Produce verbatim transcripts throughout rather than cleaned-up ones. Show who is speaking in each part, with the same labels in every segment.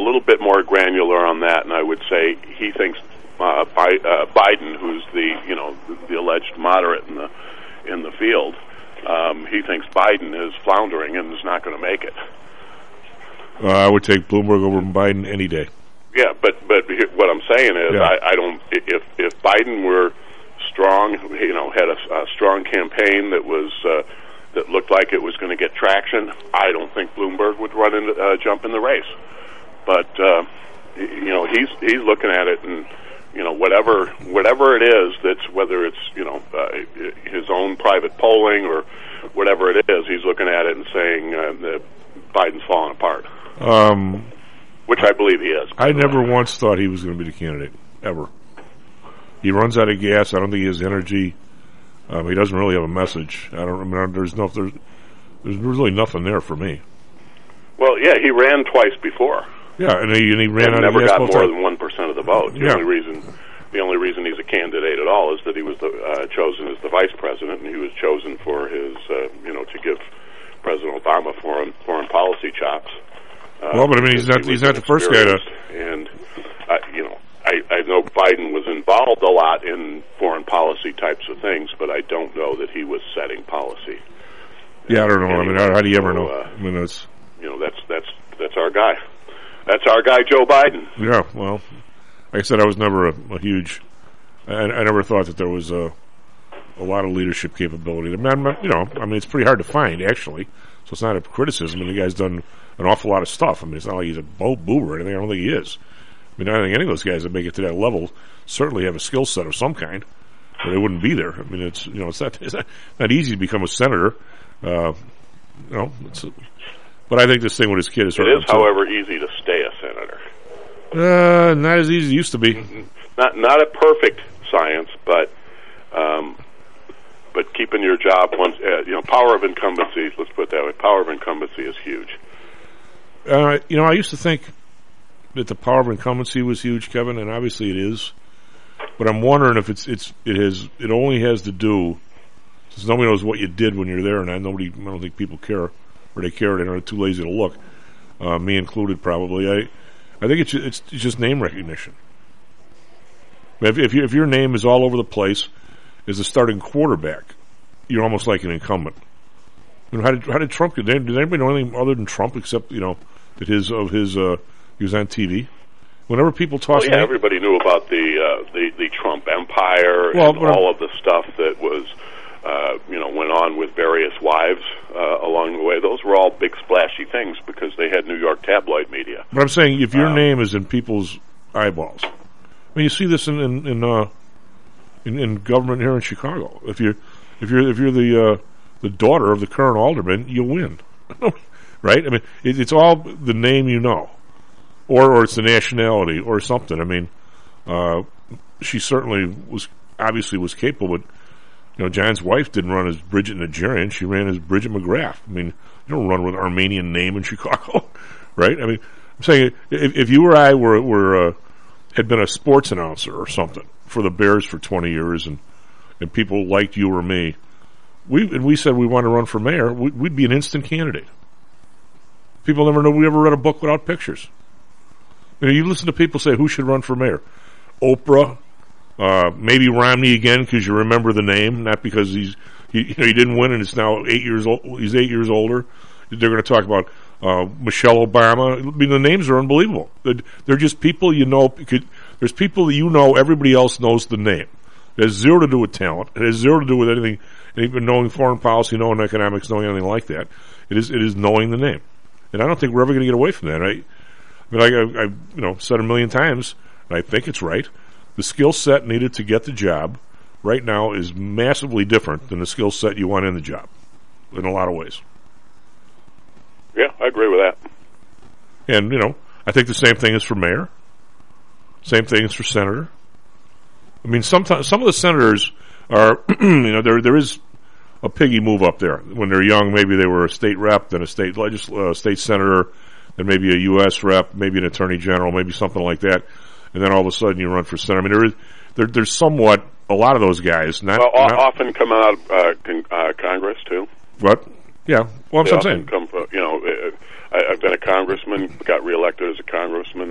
Speaker 1: little bit more granular on that, and I would say he thinks uh, Bi- uh, Biden, who's the you know the, the alleged moderate in the in the field, um, he thinks Biden is floundering and is not going to make it.
Speaker 2: Uh, I would take Bloomberg over Biden any day.
Speaker 1: Yeah, but but what I'm saying is,
Speaker 2: yeah.
Speaker 1: I, I don't. If if Biden were strong, you know, had a, a strong campaign that was uh, that looked like it was going to get traction, I don't think Bloomberg would run in, uh, jump in the race. But uh, you know, he's he's looking at it, and you know, whatever whatever it is, that's whether it's you know uh, his own private polling or whatever it is, he's looking at it and saying uh, that Biden's falling apart.
Speaker 2: Um.
Speaker 1: Which I believe he is.
Speaker 2: I never once thought he was going to be the candidate, ever. He runs out of gas. I don't think he has energy. Um, he doesn't really have a message. I don't. I mean, there's no. There's, there's really nothing there for me.
Speaker 1: Well, yeah, he ran twice before.
Speaker 2: Yeah, and he, and he ran
Speaker 1: and
Speaker 2: out
Speaker 1: never
Speaker 2: of gas
Speaker 1: got
Speaker 2: both
Speaker 1: more
Speaker 2: times.
Speaker 1: than one percent of the vote. The
Speaker 2: yeah.
Speaker 1: only reason, the only reason he's a candidate at all is that he was the, uh, chosen as the vice president, and he was chosen for his, uh, you know, to give President Obama foreign foreign policy chops. Uh,
Speaker 2: well, but I mean, he's not.
Speaker 1: he
Speaker 2: He's not the first guy to.
Speaker 1: And uh, you know, I, I know Biden was involved a lot in foreign policy types of things, but I don't know that he was setting policy.
Speaker 2: Yeah, I don't know. Anyway, I mean, how, how do you ever
Speaker 1: so,
Speaker 2: know?
Speaker 1: Uh,
Speaker 2: I mean, that's.
Speaker 1: You know, that's that's that's our guy. That's our guy, Joe Biden.
Speaker 2: Yeah. Well, like I said, I was never a, a huge. I, I never thought that there was a a lot of leadership capability. I mean, you know, I mean, it's pretty hard to find actually. So it's not a criticism. I mean, the guy's done an awful lot of stuff. I mean, it's not like he's a Bo Boober or anything. I don't think he is. I mean, I don't think any of those guys that make it to that level certainly have a skill set of some kind, or they wouldn't be there. I mean, it's you know, it's not it's not, not easy to become a senator. Uh, you know, it's, but I think this thing with his kid is.
Speaker 1: It is, however, easy to stay a senator.
Speaker 2: Uh, not as easy as it used to be.
Speaker 1: Not not a perfect science, but. Um, But keeping your job, once uh, you know, power of incumbency. Let's put it that way. Power of incumbency is huge.
Speaker 2: Uh, you know, I used to think that the power of incumbency was huge, Kevin, and obviously it is. But I'm wondering if it's it's it has it only has to do since nobody knows what you did when you're there, and I nobody I don't think people care or they care. They're too lazy to look. Uh, me included, probably. I I think it's it's, it's just name recognition. If if, you, if your name is all over the place. As a starting quarterback, you're almost like an incumbent. You know, how did how did Trump get? Did anybody know anything other than Trump except you know that his of his uh, he was on T V? Whenever people talk,
Speaker 1: well, yeah, everybody knew about the uh, the the Trump empire
Speaker 2: well,
Speaker 1: and all of the stuff that was uh, you know went on with various wives uh, along the way. Those were all big splashy things because they had New York tabloid media.
Speaker 2: But I'm saying if your
Speaker 1: um,
Speaker 2: name is in people's eyeballs, I mean, you see this in in. in uh, In, in government here in Chicago, if you're if you're if you're the uh, the daughter of the current alderman, you win, right? I mean, it, it's all the name you know, or or it's the nationality or something. I mean, uh, she certainly was obviously was capable. But you know, John's wife didn't run as Bridget Nigerian; she ran as Bridget McGrath. I mean, you don't run with an Armenian name in Chicago, right? I mean, I'm saying if, if you or I were were uh, had been a sports announcer or something for the Bears for twenty years, and, and people liked you or me, we and we said we want to run for mayor, we, we'd be an instant candidate. People never know we ever read a book without pictures. You know, you listen to people say who should run for mayor, Oprah, uh, maybe Romney again because you remember the name, not because he's he, you know, he didn't win and it's now eight years old. He's eight years older. They're going to talk about uh, Michelle Obama. I mean, the names are unbelievable. They're, they're just people you know. Could, There's people that you know, everybody else knows the name. It has zero to do with talent. It has zero to do with anything, even knowing foreign policy, knowing economics, knowing anything like that. It is it is knowing the name. And I don't think we're ever going to get away from that. I, I mean, I, I you know, said a million times, and I think it's right, the skill set needed to get the job right now is massively different than the skill set you want in the job in a lot of ways.
Speaker 1: Yeah, I agree with that.
Speaker 2: And, you know, I think the same thing is for mayor. Same thing is for senator. I mean, sometimes some of the senators are, you know, there there is a piggy move up there. When they're young, maybe they were a state rep, then a state legis- uh, state senator, then maybe a U S rep, maybe an attorney general, maybe something like that, and then all of a sudden you run for senator. I mean, there is there, there's somewhat a lot of those guys. Not,
Speaker 1: well,
Speaker 2: not
Speaker 1: often come out of uh, con- uh, Congress too.
Speaker 2: What? Yeah. Well,
Speaker 1: they
Speaker 2: I'm
Speaker 1: often
Speaker 2: saying.
Speaker 1: Come, you know, I, I've been a congressman, got reelected as a congressman.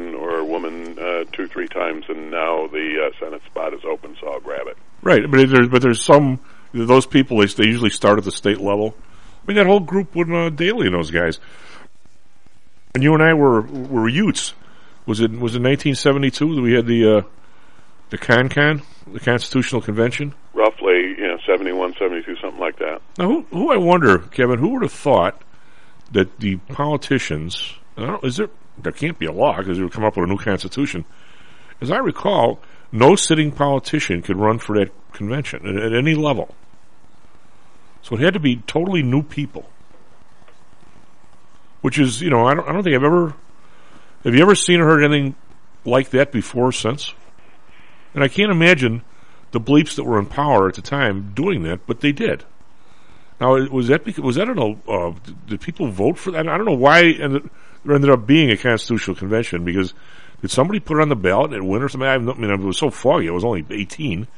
Speaker 1: times, and now the uh, Senate spot is open, so I'll grab it.
Speaker 2: Right, but there's but there's some those people they, they usually start at the state level. I mean that whole group with uh, Daley and those guys. And you and I were were Utes. Was it was it nineteen seventy-two that we had the uh, the ConCon, the Constitutional Convention?
Speaker 1: Roughly, you know, seventy-one, seventy-two, something like that.
Speaker 2: Now, who, who I wonder, Kevin, who would have thought that the politicians, I don't, is there, there can't be a law because they would come up with a new constitution. As I recall, no sitting politician could run for that convention at, at any level. So it had to be totally new people. Which is, you know, I don't, I don't think I've ever, have you ever seen or heard anything like that before or since? And I can't imagine the bleeps that were in power at the time doing that, but they did. Now, was that because, was that an, uh, did people vote for that? I don't know why ended, there ended up being a constitutional convention, because did somebody put it on the ballot and it win or something? I mean, it was so foggy, I was only eighteen.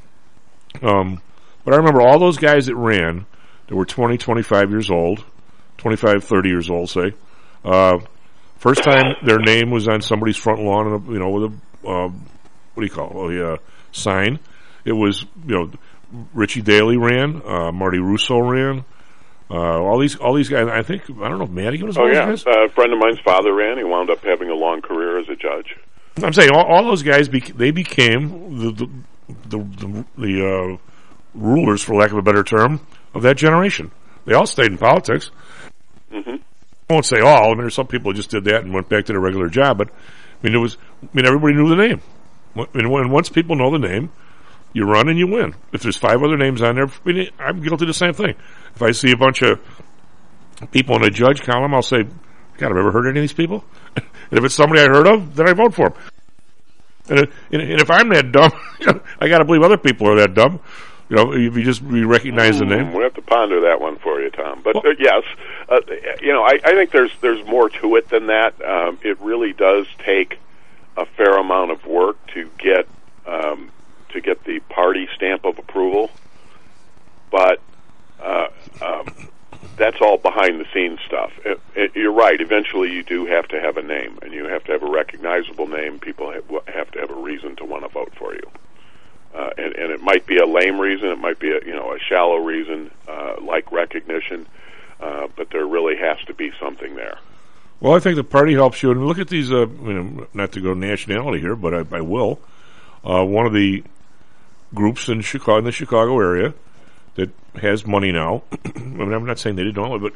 Speaker 2: Um, but I remember all those guys that ran, that were twenty, twenty-five years old, twenty-five, thirty years old, say. Uh, first time their name was on somebody's front lawn, and you know, with a, uh, what do you call it? Oh, yeah, sign. It was, you know, Richie Daley ran, uh, Marty Russo ran, uh, all these, all these guys. I think, I don't know if Madigan was
Speaker 1: oh,
Speaker 2: one
Speaker 1: yeah.
Speaker 2: of those
Speaker 1: guys. Uh, a friend of mine's father ran. He wound up having a long career as a judge.
Speaker 2: I'm saying all, all those guys, bec- they became the the the, the, the uh, rulers, for lack of a better term, of that generation. They all stayed in politics.
Speaker 1: Mm-hmm.
Speaker 2: I won't say all. I mean, there's some people who just did that and went back to their regular job. But I mean, it was. I mean, everybody knew the name. I mean, when once people know the name, you run and you win. If there's five other names on there, I mean, I'm guilty of the same thing. If I see a bunch of people in a judge column, I'll say, God, have I ever heard of any of these people? And if it's somebody I heard of, then I vote for them. And, and, and if I'm that dumb, I got to believe other people are that dumb. You know, if you just you recognize the name.
Speaker 1: We have to ponder that one for you, Tom. But well, uh, yes, uh, you know, I, I think there's there's more to it than that. Um, it really does take a fair amount of work to get um, to get the party stamp of approval. But uh, um, that's all behind the scenes stuff. It, it, you're right. Eventually, you do have to have a name, and you have to have a recognizable name. People have, have to have a reason to want to vote for you. Uh, and, and it might be a lame reason, it might be a you know a shallow reason, uh, like recognition, uh, but there really has to be something there.
Speaker 2: Well, I think the party helps you. And look at these. Uh, you know, not to go nationality here, but I, I will. Uh, one of the groups in Chicago, in the Chicago area, that has money now. I mean, I'm not saying they didn't know it, but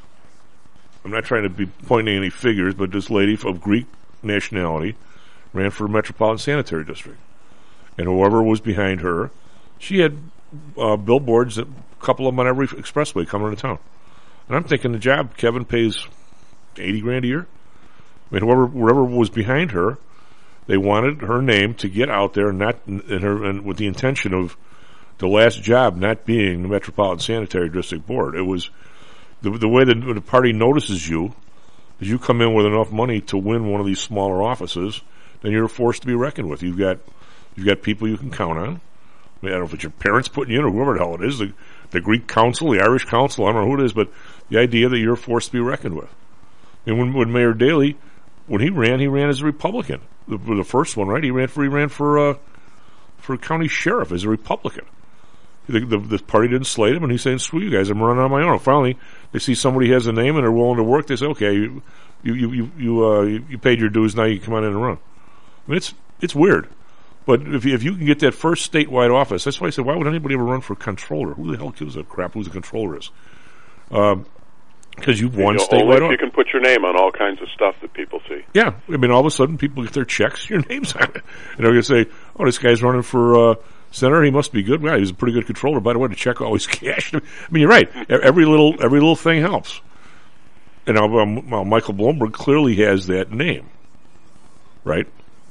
Speaker 2: I'm not trying to be pointing any figures. But this lady of Greek nationality ran for Metropolitan Sanitary District. And whoever was behind her, she had uh, billboards, a couple of them on every expressway coming into town. And I'm thinking the job, Kevin pays eighty grand a year. I mean, whoever, whoever was behind her, they wanted her name to get out there, and not and her, and with the intention of the last job not being the Metropolitan Sanitary District Board. It was the the way that the party notices you is you come in with enough money to win one of these smaller offices, then you're forced to be reckoned with. You've got You've got people you can count on. I mean, I don't know if it's your parents putting you in or whoever the hell it is, the, the Greek council, the Irish council, I don't know who it is, but the idea that you're forced to be reckoned with. And when, when Mayor Daley, when he ran, he ran as a Republican. The, the first one, right? He ran for he ran for uh, for county sheriff as a Republican. The, the, the party didn't slate him, and he's saying, "Screw you guys, I'm running on my own." And finally, they see somebody has a name and they're willing to work. They say, "Okay, you you you you, uh, you paid your dues. Now you can come on in and run." I mean, it's it's weird. But if you, if you can get that first statewide office, that's why I said, why would anybody ever run for controller? Who the hell gives a crap who the controller is? Because um, you've won
Speaker 1: you know,
Speaker 2: statewide
Speaker 1: only if
Speaker 2: office.
Speaker 1: You can put your name on all kinds of stuff that people see.
Speaker 2: Yeah. I mean, all of a sudden, people get their checks, your name's on it. And they're going to say, oh, this guy's running for uh, senator. He must be good. Well, he's a pretty good controller. By the way, the check always cashed. I mean, you're right. Every little every little thing helps. And now, um, well, Michael Bloomberg clearly has that name, right?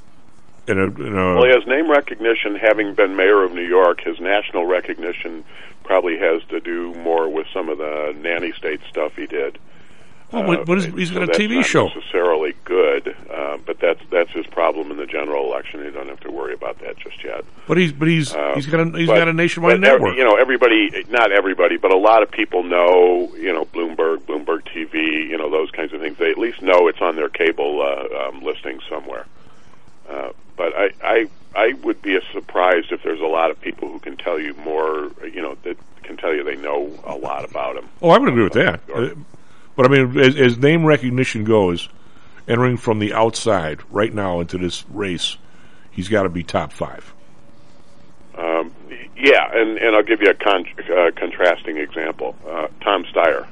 Speaker 2: In a, in a
Speaker 1: well, he has name recognition, having been mayor of New York. His national recognition probably has to do more with some of the nanny state stuff he did.
Speaker 2: Well, what, what is, he's
Speaker 1: so
Speaker 2: got a T V
Speaker 1: not
Speaker 2: show.
Speaker 1: Necessarily good, uh, but that's that's his problem in the general election. You don't have to worry about that just yet.
Speaker 2: But he's but he's
Speaker 1: uh,
Speaker 2: he's got a he's
Speaker 1: but,
Speaker 2: got a nationwide
Speaker 1: but,
Speaker 2: network.
Speaker 1: You know, everybody, not everybody, but a lot of people know. You know, Bloomberg, Bloomberg T V. You know, those kinds of things. They at least know it's on their cable uh, um, listing somewhere. Uh, but I, I I would be surprised if there's a lot of people who can tell you more, you know, that can tell you they know a lot about him.
Speaker 2: Oh, I would agree with that. Uh, but I mean, as, as name recognition goes, entering from the outside right now into this race, he's got to be top five.
Speaker 1: Um, yeah, and, and I'll give you a con- uh, contrasting example. Uh, Tom Steyer.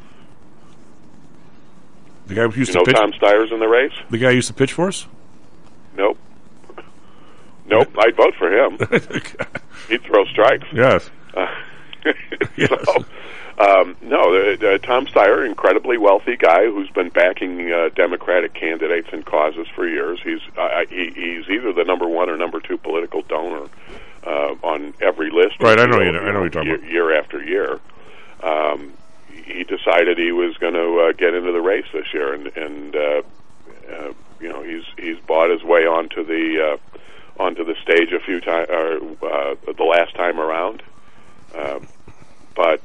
Speaker 2: The guy who used
Speaker 1: you
Speaker 2: to
Speaker 1: know
Speaker 2: pitch.
Speaker 1: Tom Steyer's in the race?
Speaker 2: The guy who used to pitch for us?
Speaker 1: Nope. Nope, I'd vote for him. He'd throw strikes.
Speaker 2: Yes.
Speaker 1: Uh,
Speaker 2: yes.
Speaker 1: So, um, no, uh, uh, Tom Steyer, incredibly wealthy guy who's been backing uh, Democratic candidates and causes for years. He's uh, he, he's either the number one or number two political donor uh, on every list.
Speaker 2: Right, I know you.
Speaker 1: know,
Speaker 2: I know what you're talking
Speaker 1: year,
Speaker 2: about.
Speaker 1: Year after year. Um, he decided he was going to uh, get into the race this year, and, and uh, uh, you know he's he's bought his way onto the uh, onto the stage a few times, uh, uh, the last time around, uh, but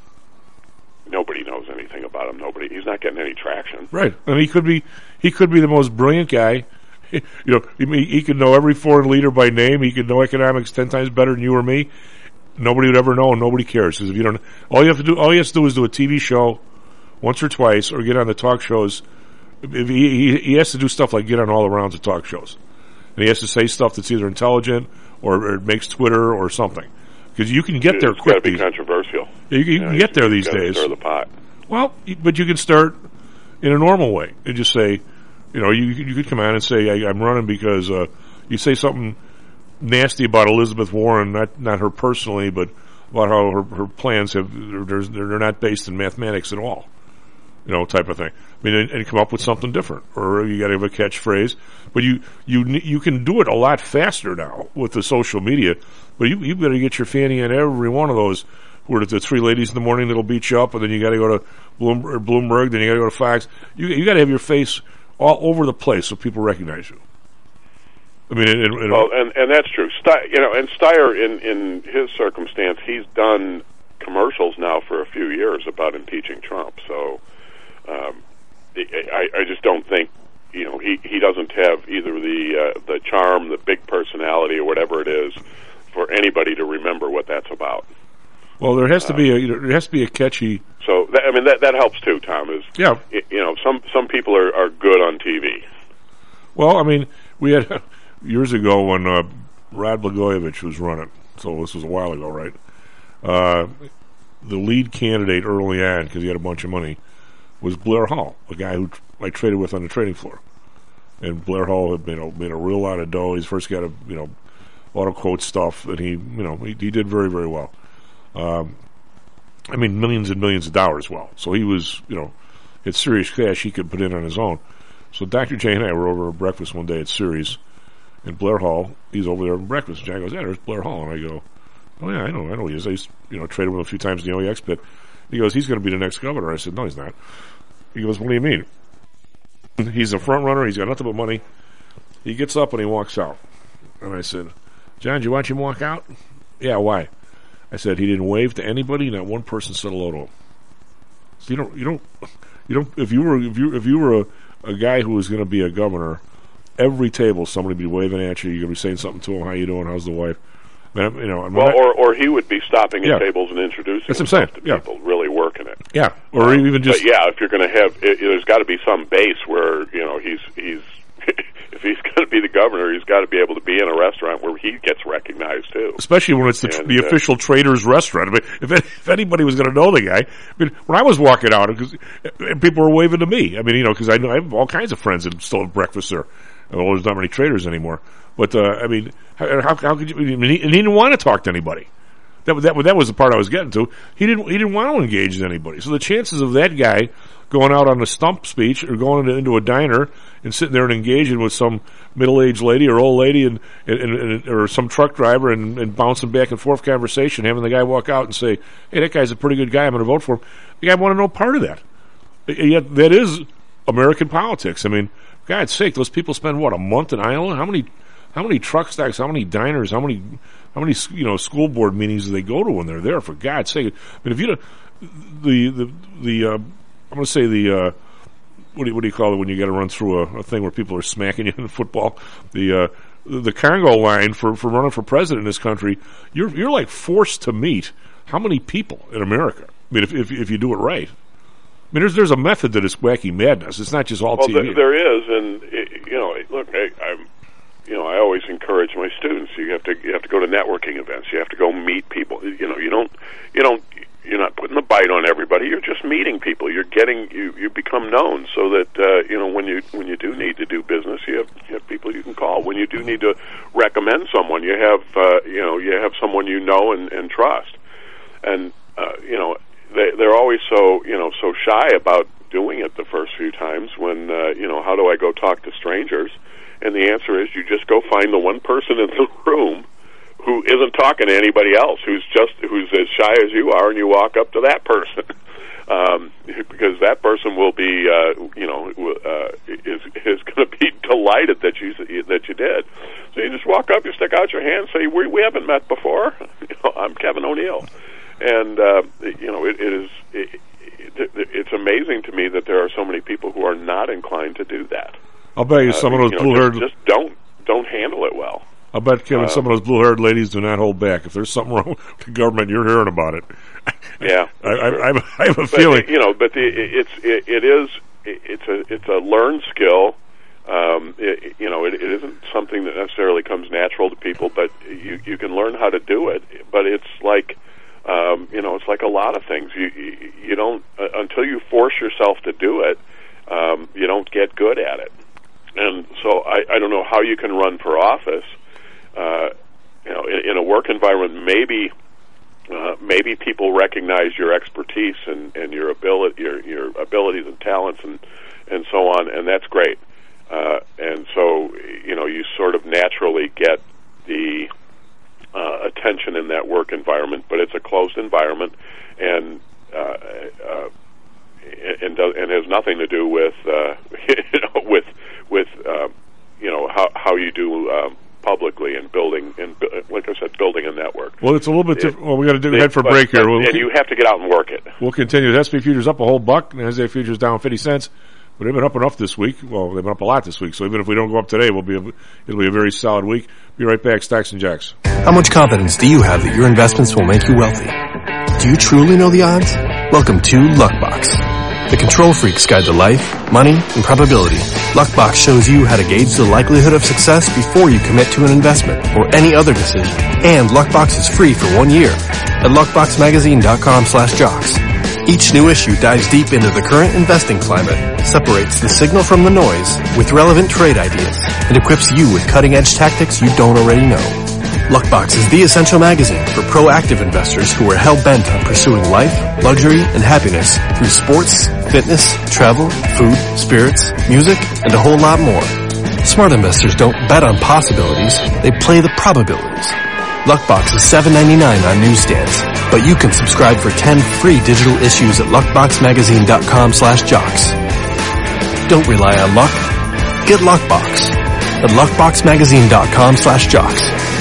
Speaker 1: nobody knows anything about him. Nobody, he's not getting any traction.
Speaker 2: Right, and he could be he could be the most brilliant guy. You know, he, he could know every foreign leader by name. He could know economics ten times better than you or me. Nobody would ever know, and nobody cares. Because if you don't, all you have to do, all you have to do is do a T V show once or twice, or get on the talk shows. If he, he, he has to do stuff like get on all the rounds of talk shows, and he has to say stuff that's either intelligent or, or it makes Twitter or something. Because you can get there
Speaker 1: it's
Speaker 2: quick.
Speaker 1: It's got to be
Speaker 2: these,
Speaker 1: controversial.
Speaker 2: You, you
Speaker 1: yeah,
Speaker 2: can get there these days.
Speaker 1: Stir the pot.
Speaker 2: Well, but you can start in a normal way and just say, you know, you you could come out and say, I, I'm running because uh, you say something nasty about Elizabeth Warren, not not her personally, but about how her, her plans have they're, they're not based in mathematics at all, you know, type of thing. I mean, and, and come up with something different, or you got to have a catchphrase. But you you you can do it a lot faster now with the social media. But you you better get your fanny in every one of those. Where the three ladies in the morning that'll beat you up, and then you got to go to Bloomberg, Bloomberg, then you got to go to Fox. You you got to have your face all over the place so people recognize you. I mean, it, it,
Speaker 1: well, and and that's true. Steyer, you know, and Steyer, in in his circumstance, he's done commercials now for a few years about impeaching Trump. So, um, I I just don't think, you know, he he doesn't have either the uh, the charm, the big personality, or whatever it is, for anybody to remember what that's about.
Speaker 2: Well, there has to be a there has to be a catchy.
Speaker 1: So that, I mean that that helps too, Tom. Is
Speaker 2: yeah,
Speaker 1: you know, some some people are, are good on T V.
Speaker 2: Well, I mean, we had years ago when uh, Rod Blagojevich was running. So this was a while ago, right? Uh, the lead candidate early on, because he had a bunch of money, was Blair Hull, a guy who I traded with on the trading floor. And Blair Hull had made a, made a real lot of dough. He's first got a you know auto quote stuff, and he you know he, he did very very well. Um, I mean, millions and millions of dollars well. So he was, you know, had serious cash he could put in on his own. So Doctor J and I were over at breakfast one day at Sirius, and Blair Hull, he's over there at breakfast. And John goes, yeah, there's Blair Hull. And I go, oh, yeah, I know, I know he is. I used, you know, traded with him a few times in the O E X pit. He goes, he's going to be the next governor. I said, no, he's not. He goes, what do you mean? He's a front runner. He's got nothing but money. He gets up and he walks out. And I said, John, did you watch him walk out? Yeah, why? I said he didn't wave to anybody. Not one person said hello to him. So you don't, you don't, you don't. If you were, if you, if you were a, a guy who was going to be a governor, every table somebody would be waving at you. You're going to be saying something to him. How you doing? How's the wife? Man, you know.
Speaker 1: Well, or or he would be stopping at
Speaker 2: yeah.
Speaker 1: tables and introducing
Speaker 2: That's what I'm saying.
Speaker 1: to
Speaker 2: Yeah.
Speaker 1: people, really working it.
Speaker 2: Yeah, or
Speaker 1: um,
Speaker 2: even just.
Speaker 1: But yeah, if you're going to have, it, there's got to be some base where you know he's he's. If he's going to be the governor, he's got to be able to be in a restaurant where he gets recognized too.
Speaker 2: Especially when it's the,
Speaker 1: and,
Speaker 2: the
Speaker 1: uh,
Speaker 2: official Trader's restaurant. I mean, if if anybody was going to know the guy, I mean, when I was walking out, because people were waving to me. I mean, you know, because I know I have all kinds of friends that still have breakfast there. Well, there's not many traders anymore. But uh, I mean, how, how, how could you? I mean, he, and he didn't want to talk to anybody. That that that was the part I was getting to. He didn't he didn't want to engage with anybody. So the chances of that guy going out on a stump speech or going into, into a diner and sitting there and engaging with some middle-aged lady or old lady and, and, and or some truck driver and, and bouncing back and forth conversation, having the guy walk out and say, "Hey, that guy's a pretty good guy. I'm going to vote for him." The guy wanted no part of that. Yet that is American politics. I mean, God's sake, those people spend what a month in Iowa. How many how many truck stacks? How many diners? How many how many you know school board meetings do they go to when they're there? For God's sake, I mean, if you don't, the the the uh, I'm going to say the uh, what do you, what do you call it when you got to run through a, a thing where people are smacking you in football? The uh, the Congo line for, for running for president in this country, you're you're like forced to meet how many people in America? I mean, if if, if you do it right. I mean, there's there's a method to this wacky madness. It's not just all
Speaker 1: well,
Speaker 2: T V.
Speaker 1: Th- there is, and it, you know, look, I, I'm, you know, I always encourage my students. You have to you have to go to networking events. You have to go meet people. You know, you don't you don't you're not putting the bite on everybody. You're just meeting people. You're getting you you become known, so that uh, you know when you when you do need to do business, you have you have people you can call. When you do need to recommend someone, you have uh, you know you have someone you know and, and trust, and uh, you know. They, they're always so, you know, so shy about doing it the first few times when, uh, you know, how do I go talk to strangers? And the answer is you just go find the one person in the room who isn't talking to anybody else, who's just, who's as shy as you are, and you walk up to that person. um, because that person will be, uh, you know, uh, is, is going to be delighted that you, that you did. So you just walk up, you stick out your hand, say, we, we haven't met before. You know, I'm Kevin O'Neill. And, uh, you know, it, it is, it, it, it's amazing to me that there are so many people who are not inclined to do that.
Speaker 2: I'll bet you uh, some of those
Speaker 1: you know,
Speaker 2: blue-haired...
Speaker 1: Just, just don't, don't handle it well.
Speaker 2: I'll bet, Kevin, uh, some of those blue-haired ladies do not hold back. If there's something wrong with the government, you're hearing about it.
Speaker 1: Yeah.
Speaker 2: I, I, I, I have a
Speaker 1: but,
Speaker 2: feeling...
Speaker 1: You know, but the, it's, it, it is, it's a, it's a learned skill. Um, it, you know, it, it isn't something that necessarily comes natural to people, but you, you can learn how to do it. But it's like... Um, you know, it's like a lot of things. You you, you don't uh, until you force yourself to do it. Um, you don't get good at it. And so I, I don't know how you can run for office. Uh, you know, in, in a work environment, maybe uh, maybe people recognize your expertise and, and your ability, your your abilities and talents, and and so on, and that's great. Uh, and so you know, you sort of naturally get the Uh, attention in that work environment, but it's a closed environment, and uh, uh, and, does, and has nothing to do with uh, you know with with uh, you know how how you do um, publicly and building and like I said, building a network.
Speaker 2: Well, it's a little bit different. Well, we got to do
Speaker 1: it,
Speaker 2: head for
Speaker 1: but,
Speaker 2: break here,
Speaker 1: but,
Speaker 2: we'll,
Speaker 1: and you have to get out and work it.
Speaker 2: We'll continue. The S and P futures up a whole buck, and the Nasdaq futures down fifty cents. But they've been up enough this week. Well, they've been up a lot this week. So even if we don't go up today, we'll be a, it'll be a very solid week. Be right back, Stocks and Jacks.
Speaker 3: How much confidence do you have that your investments will make you wealthy? Do you truly know the odds? Welcome to Luckbox, the control freak's guide to life, money, and probability. Luckbox shows you how to gauge the likelihood of success before you commit to an investment or any other decision. And Luckbox is free for one year at luckboxmagazine.com slash jocks. Each new issue dives deep into the current investing climate, separates the signal from the noise with relevant trade ideas, and equips you with cutting-edge tactics you don't already know. Luckbox is the essential magazine for proactive investors who are hell-bent on pursuing life, luxury, and happiness through sports, fitness, travel, food, spirits, music, and a whole lot more. Smart investors don't bet on possibilities, they play the probabilities. Luckbox is seven ninety-nine on newsstands, but you can subscribe for ten free digital issues at luckboxmagazine.com slash jocks. Don't rely on luck. Get Luckbox at luckboxmagazine.com slash jocks.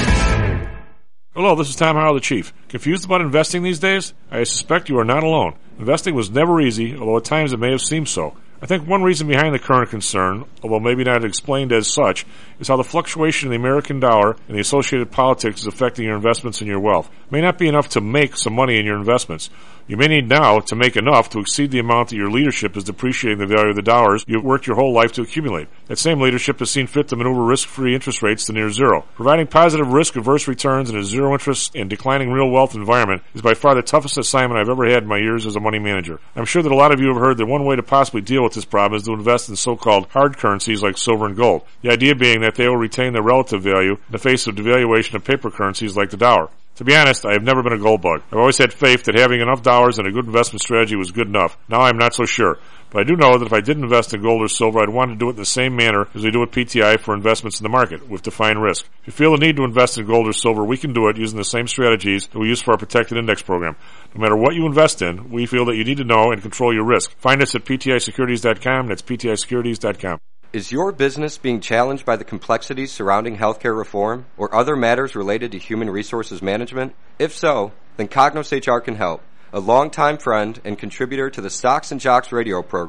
Speaker 2: Hello, this is Tom Howell, the Chief. Confused about investing these days? I suspect you are not alone. Investing was never easy, although at times it may have seemed so. I think one reason behind the current concern, although maybe not explained as such, is how the fluctuation in the American dollar and the associated politics is affecting your investments and your wealth. It may not be enough to make some money in your investments. You may need now to make enough to exceed the amount that your leadership is depreciating the value of the dollars you've worked your whole life to accumulate. That same leadership has seen fit to maneuver risk-free interest rates to near zero. Providing positive risk-averse returns in a zero-interest and declining real wealth environment is by far the toughest assignment I've ever had in my years as a money manager. I'm sure that a lot of you have heard that one way to possibly deal with this problem is to invest in so-called hard currencies like silver and gold. The idea being that they will retain their relative value in the face of devaluation of paper currencies like the dollar. To be honest, I have never been a gold bug. I've always had faith that having enough dollars and a good investment strategy was good enough. Now I'm not so sure. But I do know that if I did invest in gold or silver, I'd want to do it in the same manner as we do at P T I for investments in the market, with defined risk. If you feel the need to invest in gold or silver, we can do it using the same strategies that we use for our protected index program. No matter what you invest in, we feel that you need to know and control your risk. Find us at P T I securities dot com. That's P T I securities dot com.
Speaker 4: Is your business being challenged by the complexities surrounding healthcare reform or other matters related to human resources management? If so, then Cognos H R can help. A longtime friend and contributor to the Stocks and Jocks radio program,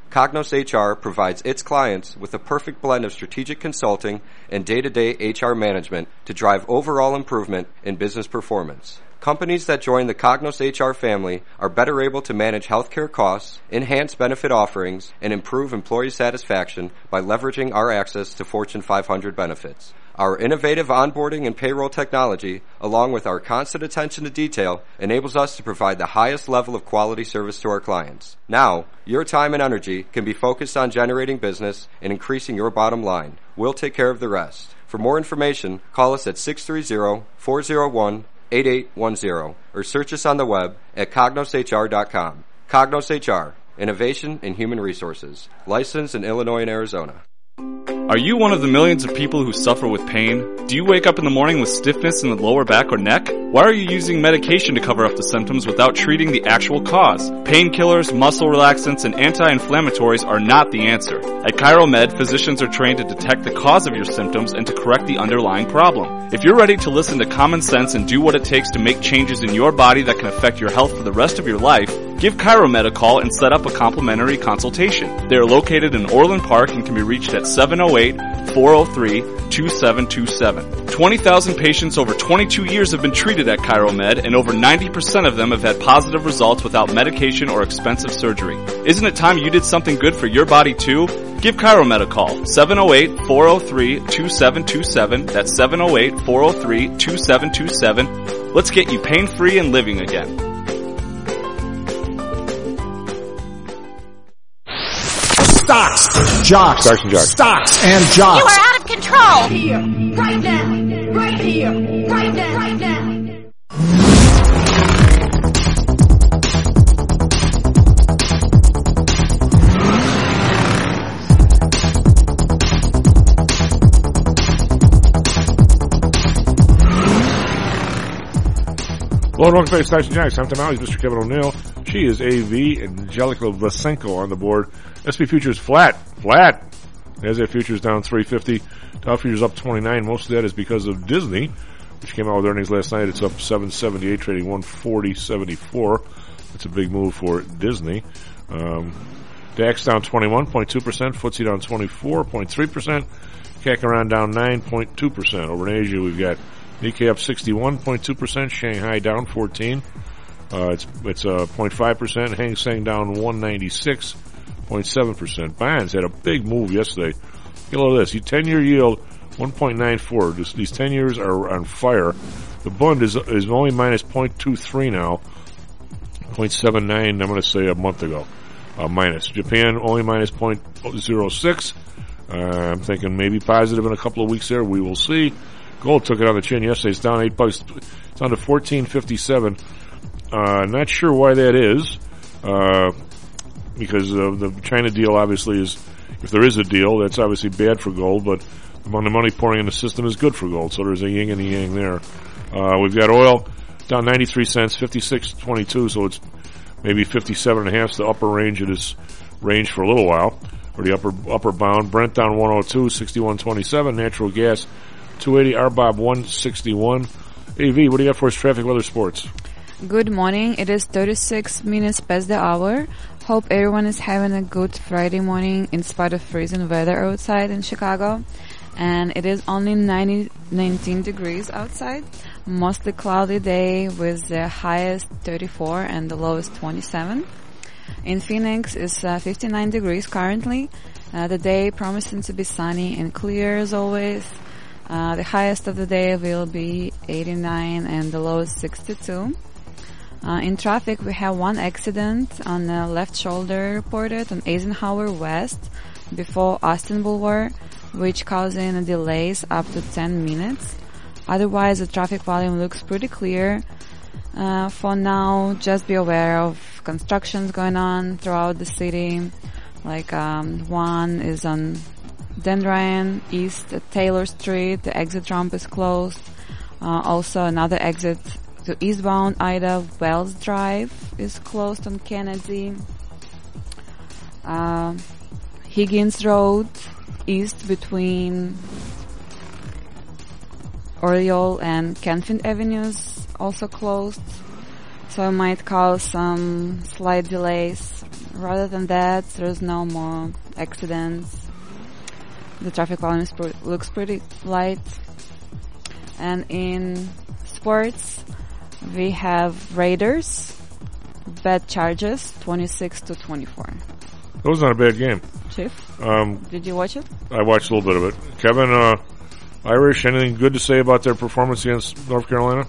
Speaker 4: Cognos H R provides its clients with a perfect blend of strategic consulting and day-to-day H R management to drive overall improvement in business performance. Companies that join the Cognos H R family are better able to manage healthcare costs, enhance benefit offerings, and improve employee satisfaction by leveraging our access to Fortune five hundred benefits. Our innovative onboarding and payroll technology, along with our constant attention to detail, enables us to provide the highest level of quality service to our clients. Now, your time and energy can be focused on generating business and increasing your bottom line. We'll take care of the rest. For more information, call us at six three zero, four zero one, eight eight one zero or search us on the web at cognos h r dot com. Cognos H R, Innovation in Human Resources, licensed in Illinois and Arizona.
Speaker 5: Are you one of the millions of people who suffer with pain? Do you wake up in the morning with stiffness in the lower back or neck? Why are you using medication to cover up the symptoms without treating the actual cause? Painkillers, muscle relaxants, and anti-inflammatories are not the answer. At ChiroMed, physicians are trained to detect the cause of your symptoms and to correct the underlying problem. If you're ready to listen to common sense and do what it takes to make changes in your body that can affect your health for the rest of your life, give ChiroMed a call and set up a complimentary consultation. They are located in Orland Park and can be reached at seven oh eight, four oh three, two seven two seven. twenty thousand patients over twenty-two years have been treated at ChiroMed, and over ninety percent of them have had positive results without medication or expensive surgery. Isn't it time you did something good for your body too? Give ChiroMed a call, seven oh eight, four oh three, two seven two seven. That's seven oh eight, four oh three, two seven two seven. Let's get you pain-free and living again.
Speaker 6: Stocks, jocks,
Speaker 2: Stocks and jocks.
Speaker 6: Stocks and jocks.
Speaker 7: You are out of control.
Speaker 8: Here, right now, right here, right now, right now.
Speaker 2: Hello and welcome to Stocks and Jocks. I'm Tom Alley, Mister Kevin O'Neill. She is A V, Angelica Vasenko on the board. S and P futures flat, flat. NASDAQ futures down three fifty. Dow futures up twenty-nine. Most of that is because of Disney, which came out with earnings last night. It's up seven seventy-eight, trading one forty seventy-four. That's a big move for Disney. Um, DAX down twenty-one point two percent. F T S E down twenty-four point three percent. C A C around down nine point two percent. Over in Asia, we've got Nikkei up sixty-one point two percent. Shanghai down fourteen. Uh, it's it's uh, zero point five percent. Hang Seng down one ninety-six point seven percent. Bonds had a big move yesterday. Get a load of this. Your ten-year yield, one point nine four. This, these ten years are on fire. The Bund is is only minus zero point two three now. zero point seven nine, I'm going to say a month ago. Uh, minus. Japan only minus zero point zero six. Uh, I'm thinking maybe positive in a couple of weeks there. We will see. Gold took it on the chin yesterday. It's down eight bucks. It's down to fourteen fifty-seven. Uh, not sure why that is. Uh, because uh, the China deal obviously is, if there is a deal, that's obviously bad for gold, but the amount of money pouring in the system is good for gold. So there's a yin and a yang there. Uh, we've got oil down ninety-three cents, fifty-six twenty-two, so it's maybe fifty-seven and a half, the upper range of this range for a little while, or the upper upper bound. Brent down one oh two, sixty-one twenty-seven. Natural gas two eighty. R B O B one sixty-one. A V, what do you got for us? Traffic, weather, sports.
Speaker 9: Good morning. It is thirty-six minutes past the hour. Hope everyone is having a good Friday morning in spite of freezing weather outside in Chicago. And it is only ninety, nineteen degrees outside. Mostly cloudy day with the highest thirty-four and the lowest twenty-seven. In Phoenix it's uh, fifty-nine degrees currently. Uh, the day promising to be sunny and clear as always. Uh, the highest of the day will be eighty-nine and the lowest sixty-two. Uh, in traffic, we have one accident on the left shoulder reported on Eisenhower West before Austin Boulevard, which causing delays up to ten minutes. Otherwise, the traffic volume looks pretty clear. Uh, for now, just be aware of constructions going on throughout the city. Like um, one is on Dandelion East at Taylor Street. The exit ramp is closed. Uh, also, another exit to eastbound Ida Wells Drive is closed on Kennedy. Uh, Higgins Road east between Oriole and Canfield Avenues also closed. so it might cause some slight delays. Rather than that, there's no more accidents. The traffic volume is pre- looks pretty light. And in sports, we have Raiders, bad Chargers, twenty-six to twenty-four.
Speaker 2: That was not a bad game.
Speaker 9: Chief,
Speaker 2: Um,
Speaker 9: did you watch it?
Speaker 2: I watched a little bit of it. Kevin, uh, Irish, anything good to say about their performance against North Carolina?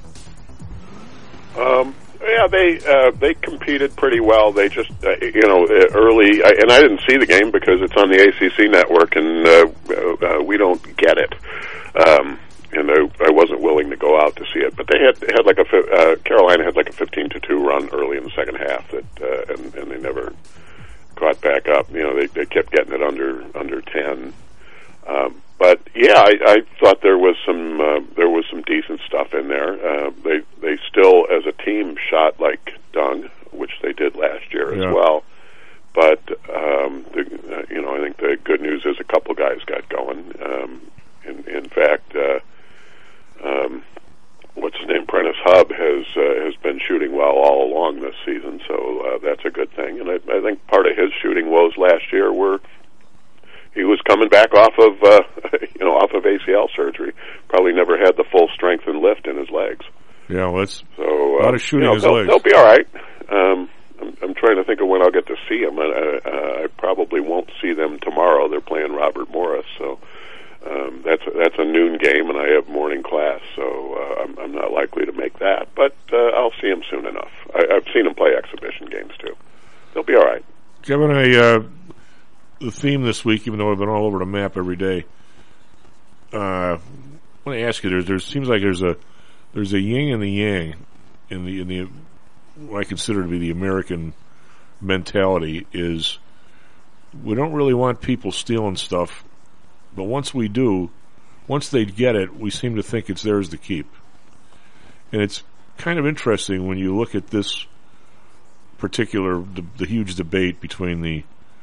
Speaker 1: Um, yeah, they uh, they competed pretty well. They just, uh, you know, uh, early, I, and I didn't see the game because it's on the A C C network, and uh, uh, we don't get it. Um, and I, I wasn't willing to go out to see it. But they had had like a fi- uh, Carolina had like a fifteen to two run early in the second half, that uh, and, and they never caught back up. You know, they they kept getting it under under ten. Um, but yeah, I, I thought there was some uh, there was some decent stuff in there. Uh, they they still, as a team, shot like dung, which they did last year
Speaker 2: Yeah.
Speaker 1: as well. But um, the, uh, you know, I think the good news is a couple guys got going. Um, in, in fact, uh, um, what's his name? Prentice Hub has uh, has been shooting well all along this season, so uh, that's a good thing. And I, I think part of his shooting woes last year were he was coming back off of uh, you know off of A C L surgery. Probably never had the full strength and lift in his legs.
Speaker 2: Yeah, well, it's
Speaker 1: So
Speaker 2: a lot
Speaker 1: uh,
Speaker 2: of shooting
Speaker 1: you know,
Speaker 2: his
Speaker 1: they'll,
Speaker 2: legs.
Speaker 1: they'll be all right. Um, I'm, I'm trying to think of when I'll get to see them. I, uh, I probably won't see them tomorrow. They're playing Robert Morris, so um, that's a, that's a noon game, and I have morning class, so uh, I'm, I'm not likely to make that. But uh, I'll see them soon enough. I, I've seen them play exhibition games too. They'll be all right.
Speaker 2: Kevin, I, uh, the theme this week, even though I've been all over the map every day, uh, I want to ask you, there, there seems like there's a there's a yin and the yang in the in the what I consider to be the American mentality is we don't really want people stealing stuff, but once we do, once they get it, we seem to think it's theirs to keep. And it's kind of interesting when you look at this particular, the, the huge debate between the,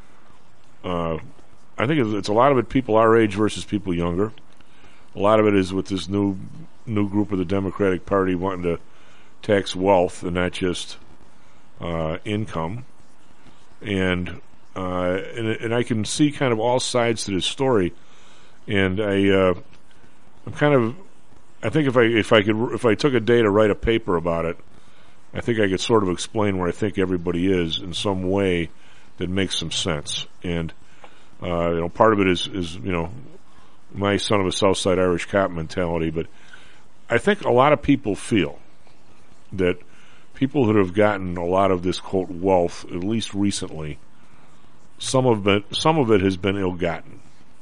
Speaker 2: uh, I think it's, it's a lot of it people our age versus people younger. A lot of it is with this new new group of the Democratic Party wanting to tax wealth and not just uh, income. And, uh, and and I can see kind of all sides to this story. And I uh, I'm kind of I think if I if I could if I took a day to write a paper about it, I think I could sort of explain where I think everybody is in some way that makes some sense. And uh, you know, part of it is is you know my son of a Southside Irish cop mentality, but I think a lot of people feel that people who have gotten a lot of this quote wealth, at least recently, some of it some of it has been ill-gotten,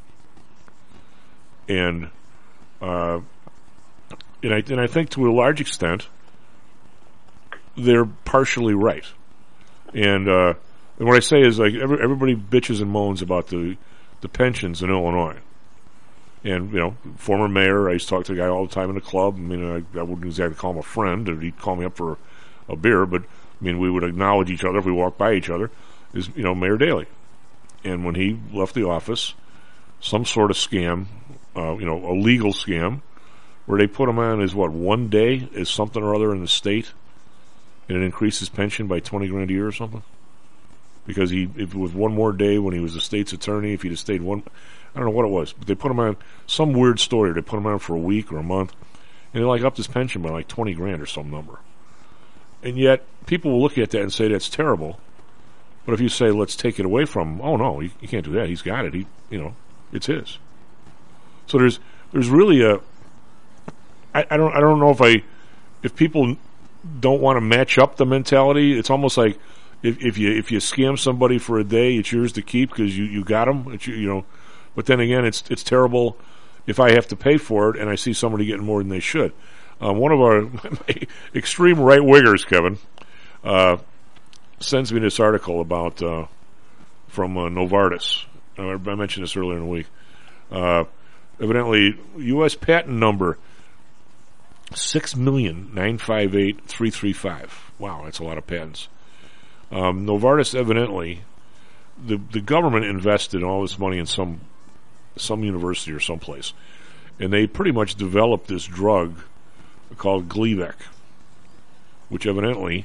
Speaker 2: and uh, and I and I think to a large extent they're partially right. And uh, and what I say is like every, everybody bitches and moans about the the pensions in Illinois. And, you know, former mayor, I used to talk to the guy all the time in the club. I mean, I, I wouldn't exactly call him a friend, or he'd call me up for a, a beer, but, I mean, we would acknowledge each other if we walked by each other, is, you know, Mayor Daley. And when he left the office, some sort of scam, uh, you know, a legal scam, where they put him on as, what, one day as something or other in the state, and it increased his pension by twenty grand a year or something? Because he, if it was one more day when he was the state's attorney, if he'd have stayed one... I don't know what it was, but they put him on some weird story. They put him on for a week or a month, and they like upped his pension by like twenty grand or some number. And yet, people will look at that and say that's terrible. But if you say let's take it away from him, oh no, you, you can't do that. He's got it. He, you know, it's his. So there's there's really a. I, I don't I don't know if I if people don't want to match up the mentality. It's almost like if if you if you scam somebody for a day, it's yours to keep because you you got them. It's, you, you know. But then again, it's it's terrible if I have to pay for it and I see somebody getting more than they should. Um, one of our extreme right wingers, Kevin, uh, sends me this article about uh, from uh, Novartis. Uh, I mentioned this earlier in the week. Uh, evidently, U S patent number six million nine five eight three three five. Wow, that's a lot of patents. Um, Novartis evidently, the the government invested all this money in some. some university or someplace, and they pretty much developed this drug called Gleevec, which evidently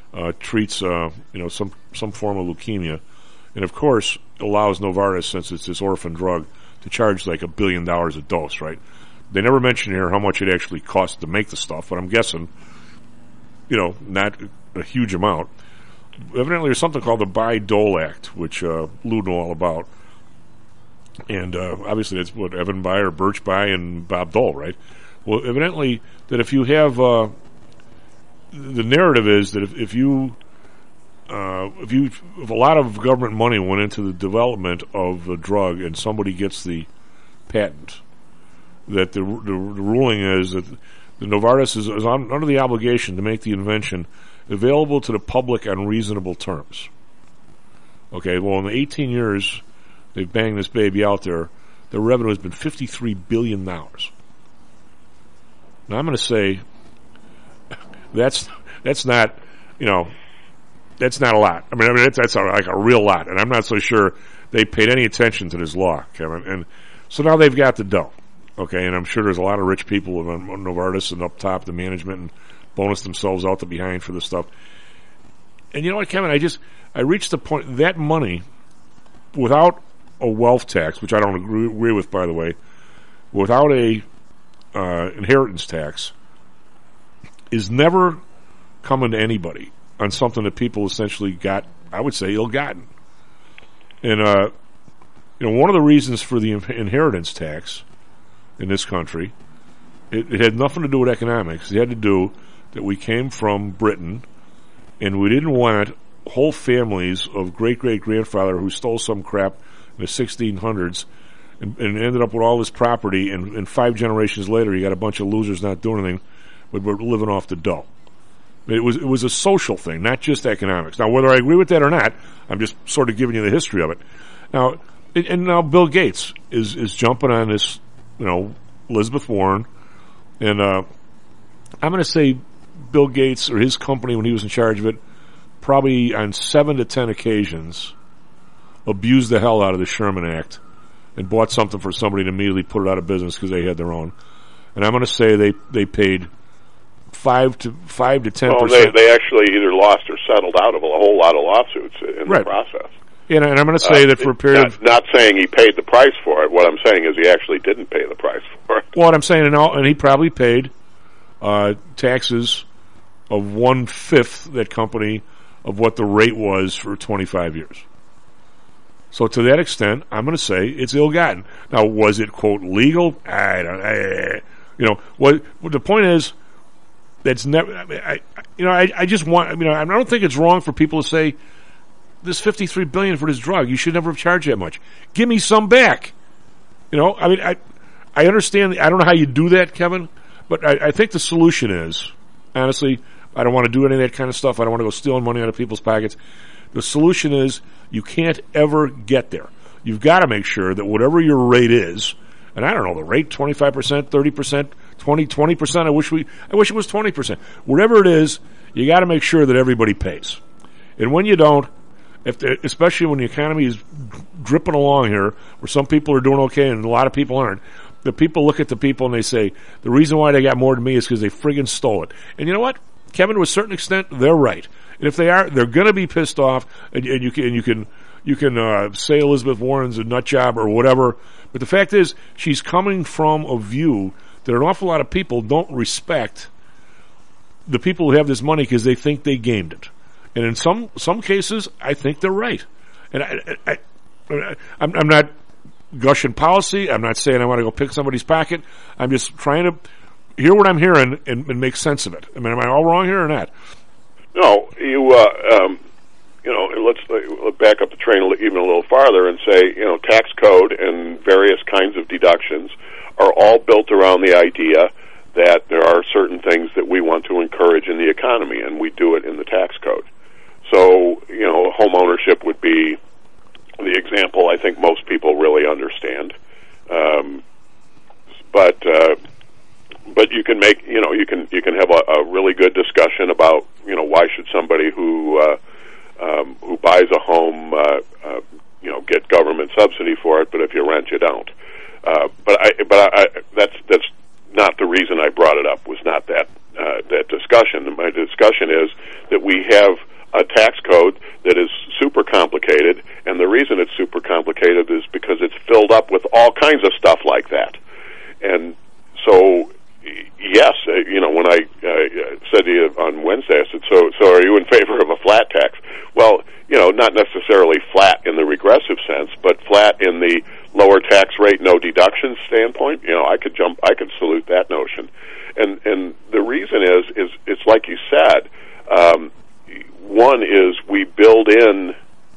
Speaker 2: uh, treats uh, you know some some form of leukemia, and of course allows Novartis, since it's this orphan drug, to charge like a billion dollars a dose, right? They never mention here how much it actually costs to make the stuff, but I'm guessing, you know, not a huge amount. Evidently, there's something called the Bayh-Dole Act, which uh, Lou knew all about. And uh, obviously that's what Evan Bayh or Birch Bayh and Bob Dole, right? Well, evidently that if you have uh, the narrative is that if, if you uh, if you if a lot of government money went into the development of a drug and somebody gets the patent, that the the, the ruling is that the Novartis is, is on, under the obligation to make the invention available to the public on reasonable terms. Okay, well, in the eighteen years they've banged this baby out there, their revenue has been fifty-three billion dollars. Now, I'm going to say that's that's not, you know, that's not a lot. I mean, I mean that's, that's a, like a real lot, and I'm not so sure they paid any attention to this law, Kevin. And so now they've got the dough, okay, and I'm sure there's a lot of rich people on Novartis and up top, the management, and bonus themselves out the behind for this stuff. And you know what, Kevin, I just, I reached the point, that money, without a wealth tax, which I don't agree, agree with, by the way, without a uh, inheritance tax, is never coming to anybody on something that people essentially got, I would say, ill-gotten. And, uh, you know, one of the reasons for the in- inheritance tax in this country, it, it had nothing to do with economics. It had to do that we came from Britain, and we didn't want whole families of great-great-grandfather who stole some crap in the sixteen hundreds and, and ended up with all this property, and, and five generations later you got a bunch of losers not doing anything, but we're living off the dough. It was it was a social thing, not just economics. Now, whether I agree with that or not, I'm just sort of giving you the history of it. Now, and, and now Bill Gates is, is jumping on this, you know, Elizabeth Warren, and uh, I'm going to say Bill Gates or his company, when he was in charge of it, probably on seven to ten occasions abused the hell out of the Sherman Act and bought something for somebody and immediately put it out of business because they had their own. And I'm going to say they, they paid five to five to ten
Speaker 1: well,
Speaker 2: percent.
Speaker 1: They, they actually either lost or settled out of a whole lot of lawsuits in
Speaker 2: right.
Speaker 1: the process.
Speaker 2: And, and I'm going to say
Speaker 1: uh,
Speaker 2: that for a period
Speaker 1: not,
Speaker 2: of...
Speaker 1: Not saying he paid the price for it. What I'm saying is he actually didn't pay the price for it.
Speaker 2: Well, what I'm saying, and, all, and he probably paid uh, taxes of one-fifth that company of what the rate was for twenty-five years. So to that extent, I'm going to say it's ill-gotten. Now, was it, quote, legal? I don't I, you know, what, what the point is, that's never, I, I, you know, I, I just want, I mean, I don't think it's wrong for people to say, this fifty-three billion dollars for this drug, you should never have charged that much. Give me some back. You know, I mean, I, I understand, I don't know how you do that, Kevin, but I, I think the solution is, honestly, I don't want to do any of that kind of stuff. I don't want to go stealing money out of people's pockets. The solution is you can't ever get there. You've got to make sure that whatever your rate is, and I don't know the rate, twenty-five percent, thirty percent, twenty, twenty percent, I wish we, I wish it was twenty percent. Whatever it is, you got to make sure that everybody pays. And when you don't, if the, especially when the economy is dripping along here, where some people are doing okay and a lot of people aren't, the people look at the people and they say, the reason why they got more than me is because they friggin' stole it. And you know what? Kevin, to a certain extent, they're right. And if they are, they're going to be pissed off, and, and you can, and you can, you can uh, say Elizabeth Warren's a nut job or whatever. But the fact is, she's coming from a view that an awful lot of people don't respect the people who have this money because they think they gamed it. And in some some cases, I think they're right. And I, I, I, I'm, I'm not gushing policy. I'm not saying I want to go pick somebody's pocket. I'm just trying to hear what I'm hearing and, and make sense of it. I mean, am I all wrong here or not?
Speaker 1: No, you, uh, um, you know, let's uh, back up the train even a little farther and say, you know, tax code and various kinds of deductions are all built around the idea that there are certain things that we want to encourage in the economy, and we do it in the tax code. So, you know, home ownership would be the example I think most people really understand. Um, but uh, but you can make, you know, you can you can have a, a really good discussion about, you know, why should somebody who uh, um, who buys a home, uh, uh, you know, get government subsidy for it, but if you rent, you don't. Uh, but I, but I, that's that's not the reason I brought it up. Was not that uh, that discussion. My discussion is that we have Kennedy on Wednesday. I said, so, so are you in favor of a flat tax? Well, you know, not necessarily flat in the regressive sense, but flat in the lower tax rate, no deductions standpoint. You know, I could jump, I could salute that notion. And and the reason is, is it's like you said, um, one is we build in,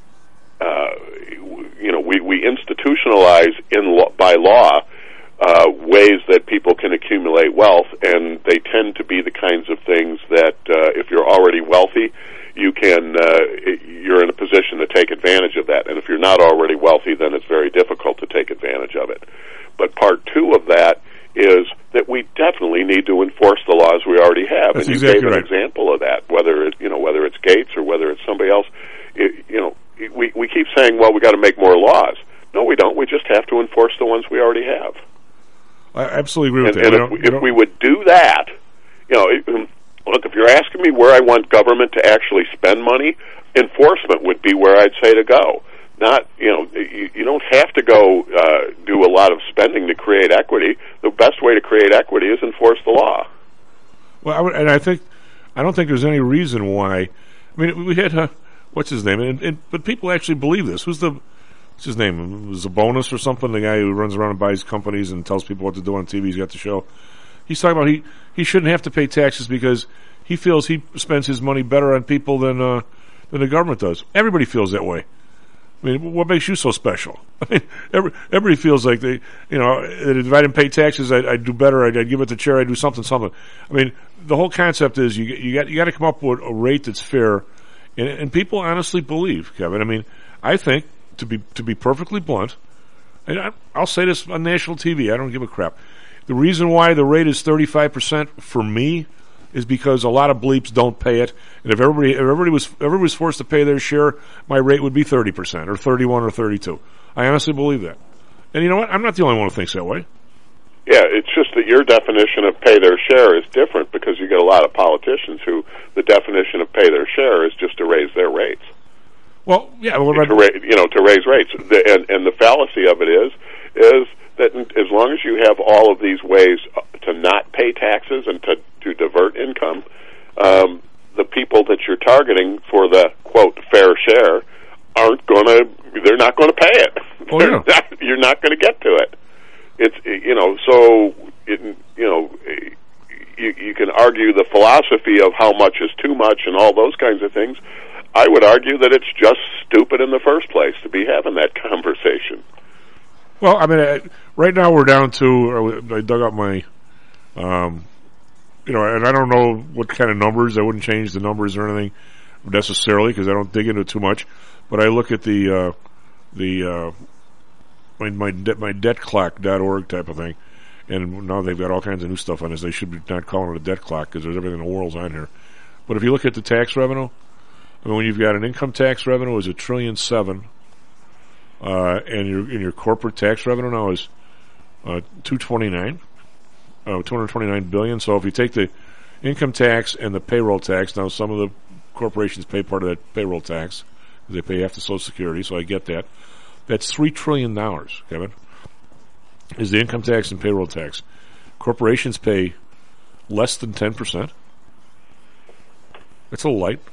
Speaker 1: uh, you know, we, we institutionalize in lo- by law uh, ways that people can accumulate wealth, and they tend to be the kinds of things that uh, if you're already wealthy, you can, uh, you're in a position to take advantage of that. And if you're not already wealthy, then it's very difficult to take advantage of it. But part two of that is that we definitely need to enforce the laws we already have.
Speaker 2: That's
Speaker 1: and you
Speaker 2: exactly
Speaker 1: gave an
Speaker 2: right.
Speaker 1: example of that, whether it, you know, whether it's Gates or whether it's somebody else. It, you know, we we keep saying, well, we got to make more laws. No, we don't. We just have to enforce the ones we already have.
Speaker 2: I absolutely agree with
Speaker 1: And,
Speaker 2: that.
Speaker 1: and
Speaker 2: You
Speaker 1: if,
Speaker 2: know-
Speaker 1: we,
Speaker 2: you know-
Speaker 1: if we would do that, you know, it, look, if you're asking me where I want government to actually spend money, enforcement would be where I'd say to go. Not, you know, you, you don't have to go uh, do a lot of spending to create equity. The best way to create equity is enforce the law.
Speaker 2: Well, I would, and I think I don't think there's any reason why. I mean, we had uh, what's his name, and, and but people actually believe this. Who's the what's his name? Was a bonus or something? The guy who runs around and buys companies and tells people what to do on T V. He's got the show. He's talking about he he shouldn't have to pay taxes because he feels he spends his money better on people than uh, than the government does. Everybody feels that way. I mean, what makes you so special? I mean, every, everybody feels like they, you know, that if I didn't pay taxes, I'd, I'd do better. I'd, I'd give it to charity. I'd do something, something. I mean, the whole concept is you you got you got to come up with a rate that's fair, and, and people honestly believe, Kevin. I mean, I think to be to be perfectly blunt, and I, I'll say this on national T V. I don't give a crap. The reason why the rate is thirty-five percent for me is because a lot of bleeps don't pay it, and if everybody if everybody was if everybody was forced to pay their share, my rate would be thirty percent or thirty-one or thirty-two. I honestly believe that. And you know what? I'm not the only one who thinks that way.
Speaker 1: Yeah, it's just that your definition of pay their share is different because you get a lot of politicians who the definition of pay their share is just to raise their rates.
Speaker 2: Well, yeah, well,
Speaker 1: to ra- you know, to raise rates, the, and and the fallacy of it is is that as long as you have all of these ways to not pay taxes and to to divert income, um, the people that you're targeting for the quote fair share aren't going to. They're not going to pay it.
Speaker 2: Oh, yeah.
Speaker 1: not, you're not going to get to it. It's you know so it, you know you, you can argue the philosophy of how much is too much and all those kinds of things. I would argue that it's just stupid in the first place to be having that conversation.
Speaker 2: Well, I mean, I, right now we're down to. I dug up my, um, you know, and I don't know what kind of numbers. I wouldn't change the numbers or anything necessarily because I don't dig into it too much. But I look at the uh, the uh, my my, de- my debt clock dot org type of thing, and now they've got all kinds of new stuff on this. They should be not calling it a debt clock because there's everything in the world's on here. But if you look at the tax revenue, I mean, when you've got an income tax revenue is a trillion seven. Uh, and your and your corporate tax revenue now is uh, two twenty nine, uh, two hundred twenty nine billion. So if you take the income tax and the payroll tax, now some of the corporations pay part of that payroll tax. They pay half the Social Security, so I get that. That's three trillion dollars, Kevin. Is the income tax and payroll tax? Corporations pay less than ten percent. That's a little light.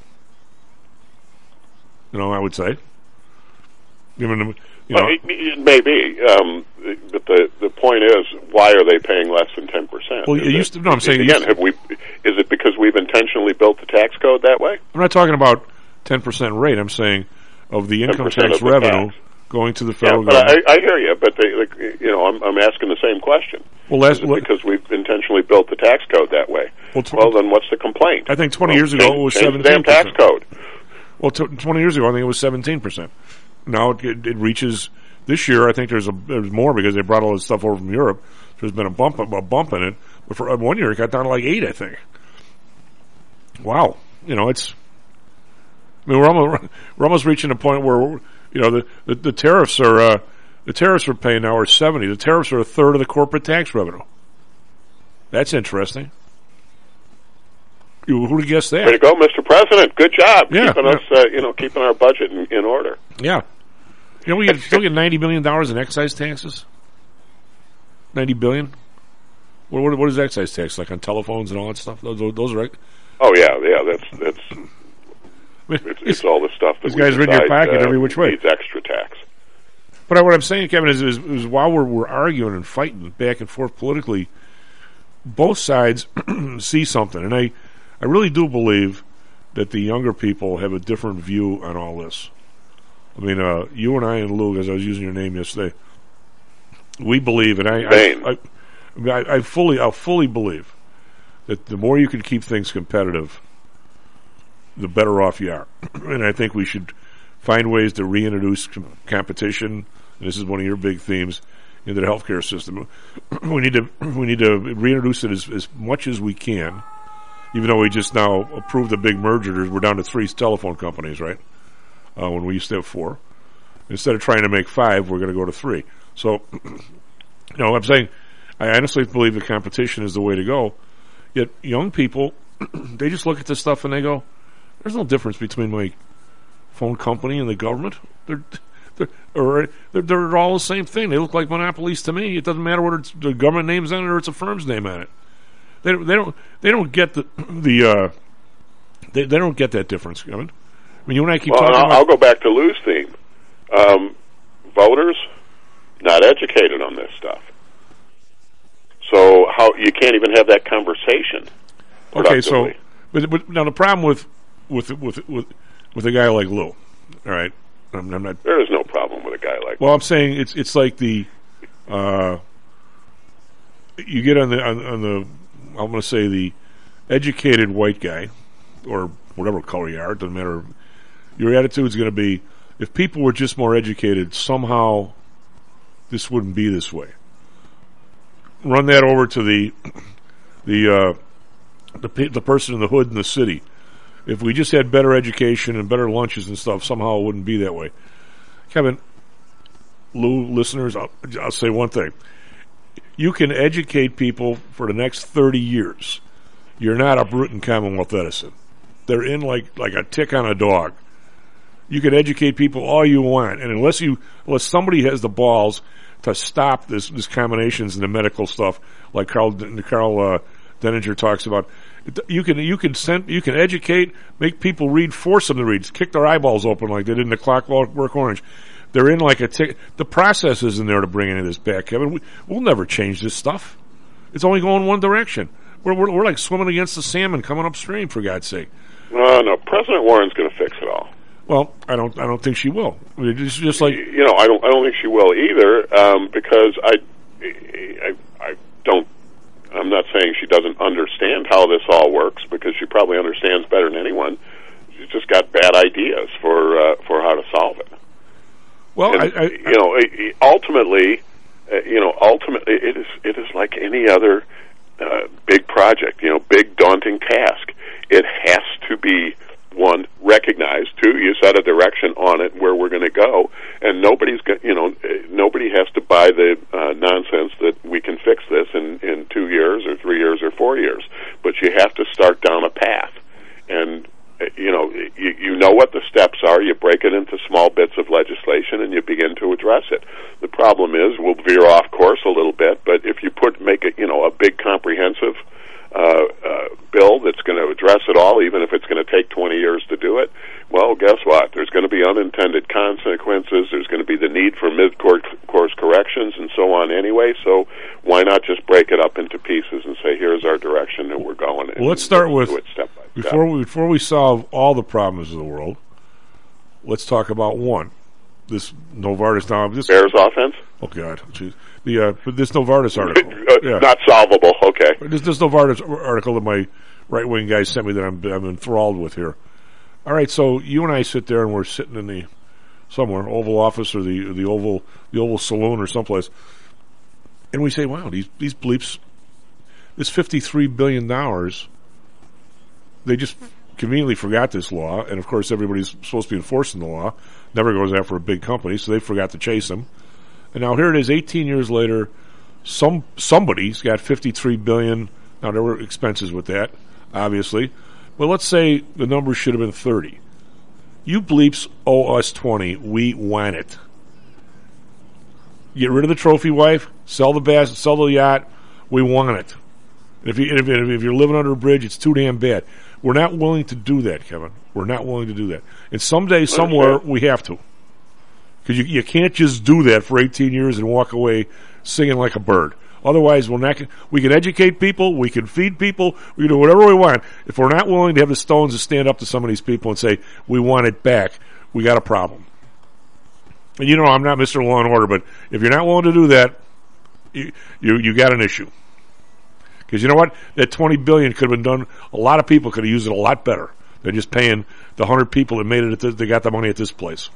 Speaker 2: You know, I would say. Given the, you know,
Speaker 1: well, it, it may be, um, but the the point is, why are they paying less than ten percent?
Speaker 2: Well, it used to. No, I'm saying
Speaker 1: again, have we? Is it because we've intentionally built the tax code that way?
Speaker 2: I'm not talking about ten percent rate. I'm saying of the income tax
Speaker 1: of the
Speaker 2: revenue
Speaker 1: tax.
Speaker 2: going to the federal
Speaker 1: yeah, but
Speaker 2: government.
Speaker 1: I, I hear you, but they, like, you know, I'm, I'm asking the same question.
Speaker 2: Well, that's
Speaker 1: is it because we've intentionally built the tax code that way.
Speaker 2: Well, tw-
Speaker 1: well then, what's the complaint?
Speaker 2: I think twenty
Speaker 1: well,
Speaker 2: years ago
Speaker 1: change,
Speaker 2: it was
Speaker 1: change
Speaker 2: seventeen
Speaker 1: the damn
Speaker 2: percent.
Speaker 1: tax code.
Speaker 2: Well, t- twenty years ago I think it was seventeen percent. Now it, it, it reaches this year. I think there's a there's more because they brought all this stuff over from Europe. So there's been a bump a bump in it. But for uh, one year it got down to like eight, I think. Wow, you know it's. I mean, we're almost we're almost reaching a point where you know the the, the tariffs are uh, the tariffs we're paying now are seventy. The tariffs are a third of the corporate tax revenue. That's interesting. You, who'd have guessed that?
Speaker 1: Way to go, Mister President! Good job,
Speaker 2: Yeah,
Speaker 1: keeping
Speaker 2: yeah.
Speaker 1: us, uh, you know, keeping our budget in, in order.
Speaker 2: Yeah, you know we get, still get ninety billion dollars in excise taxes. Ninety billion. What, what, what is excise tax like on telephones and all that stuff? Those, those are.
Speaker 1: Oh yeah, yeah. That's that's.
Speaker 2: I mean,
Speaker 1: it's, it's all the stuff that
Speaker 2: these
Speaker 1: we
Speaker 2: guys are in your
Speaker 1: decide,
Speaker 2: pocket
Speaker 1: uh,
Speaker 2: every which way.
Speaker 1: Needs extra tax.
Speaker 2: But what I'm saying, Kevin, is, is, is while we're, we're arguing and fighting back and forth politically, both sides see something, and I, I really do believe that the younger people have a different view on all this. I mean, uh, you and I and Lou, as I was using your name yesterday, we believe, and I, I, I, I, I fully, I fully believe that the more you can keep things competitive, the better off you are. And I think we should find ways to reintroduce com- competition. And this is one of your big themes into the healthcare system. we need to we need to reintroduce it as, as much as we can. Even though we just now approved a big merger, we're down to three telephone companies, right? Uh, when we used to have four. Instead of trying to make five, we're going to go to three. So, you know, I'm saying I honestly believe the competition is the way to go. Yet young people, they just look at this stuff and they go, "There's no difference between my phone company and the government. They're they're, or they're they're all the same thing. They look like monopolies to me. It doesn't matter whether it's the government name's on it or it's a firm's name on it. They they don't they don't get the the uh, they they don't get that difference, Kevin. I mean, you and I keep
Speaker 1: well,
Speaker 2: talking
Speaker 1: I'll,
Speaker 2: about.
Speaker 1: I'll go back to Lou's theme. Um, voters not educated on this stuff, so how you can't even have that conversation.
Speaker 2: Okay, so but, but now the problem with with with with with a guy like Lou, all right, I'm, I'm not.
Speaker 1: There is no problem with a guy like.
Speaker 2: Well, I'm saying it's it's like the, uh, you get on the on, on the I'm going to say the educated white guy, or whatever color you are, it doesn't matter. Your attitude is going to be, if people were just more educated, somehow this wouldn't be this way. Run that over to the the uh, the the person in the hood in the city. If we just had better education and better lunches and stuff, somehow it wouldn't be that way. Kevin, Lou, listeners, I'll, I'll say one thing. You can educate people for the next thirty years. You're not uprooting Commonwealth Edison. They're in like, like a tick on a dog. You can educate people all you want, and unless you unless somebody has the balls to stop this this combinations in the medical stuff, like Carl Carl uh, Denninger talks about, you can you can send you can educate, make people read, force them to read, kick their eyeballs open like they did in the Clockwork Orange. They're in like a tick. The process isn't there to bring any of this back, Kevin. We, we'll never change this stuff. It's only going one direction. We're, we're we're like swimming against the salmon coming upstream, for God's sake.
Speaker 1: No, no. President Warren's going to fix it all.
Speaker 2: Well, I don't. I don't think she will. It's just like
Speaker 1: you know. I don't. I don't think she will either. Um, because I, I, I don't. I'm not saying she doesn't understand how this all works, because she probably understands better than anyone. She's just got bad ideas for uh, for how to solve it.
Speaker 2: Well,
Speaker 1: and,
Speaker 2: I, I,
Speaker 1: you know, ultimately, uh, you know, ultimately, it is it is like any other uh, big project. You know, big daunting task. It has to be, one, recognized. Two, you set a direction on it where we're going to go, and nobody's got, you know, nobody has to buy the uh, nonsense that we can fix this in in two years or three years or four years. But you have to start down a path, and you know, you, you know what the steps are. You break it into small bits of legislation, and you begin to address it. The problem is we'll veer off course a little bit, but if you put make it, you know, a big comprehensive Uh, uh, bill that's going to address it all, even if it's going to take twenty years to do it, well, guess what? There's going to be unintended consequences. There's going to be the need for mid-course corrections and so on anyway, so why not just break it up into pieces and say, here's our direction that we're going in.
Speaker 2: Well, let's start with,
Speaker 1: step by
Speaker 2: before
Speaker 1: step.
Speaker 2: we, before we solve all the problems of the world, let's talk about one. This Novartis. Now, this
Speaker 1: Bears offense?
Speaker 2: Oh, God. Jeez. The, uh, this Novartis article.
Speaker 1: uh,
Speaker 2: yeah.
Speaker 1: Not solvable, okay.
Speaker 2: This, this Novartis article that my right-wing guy sent me that I'm, I'm enthralled with here. All right, so you and I sit there, and we're sitting in the somewhere, Oval Office or the the Oval the Oval Saloon or someplace, and we say, wow, these, these bleeps, this fifty-three billion dollars, they just conveniently forgot this law, and of course everybody's supposed to be enforcing the law, never goes after a big company, so they forgot to chase them. And now here it is, eighteen years later, some somebody's got fifty-three billion dollars. Now there were expenses with that, obviously, but let's say the number should have been thirty. You bleeps owe us twenty. We want it. Get rid of the trophy wife, sell the bass, sell the yacht, we want it. If, you, if, if you're living under a bridge, it's too damn bad. We're not willing to do that, Kevin. We're not willing to do that. And someday, somewhere, we have to. Because you, you can't just do that for eighteen years and walk away singing like a bird. Otherwise, we're not, we can educate people, we can feed people, we can do whatever we want. If we're not willing to have the stones to stand up to some of these people and say, we want it back, we got a problem. And you know, I'm not Mister Law and Order, but if you're not willing to do that, you you, you got an issue. Because you know what? That twenty billion dollars could have been done, a lot of people could have used it a lot better than just paying the one hundred people that made it, at this, they got the money at this place.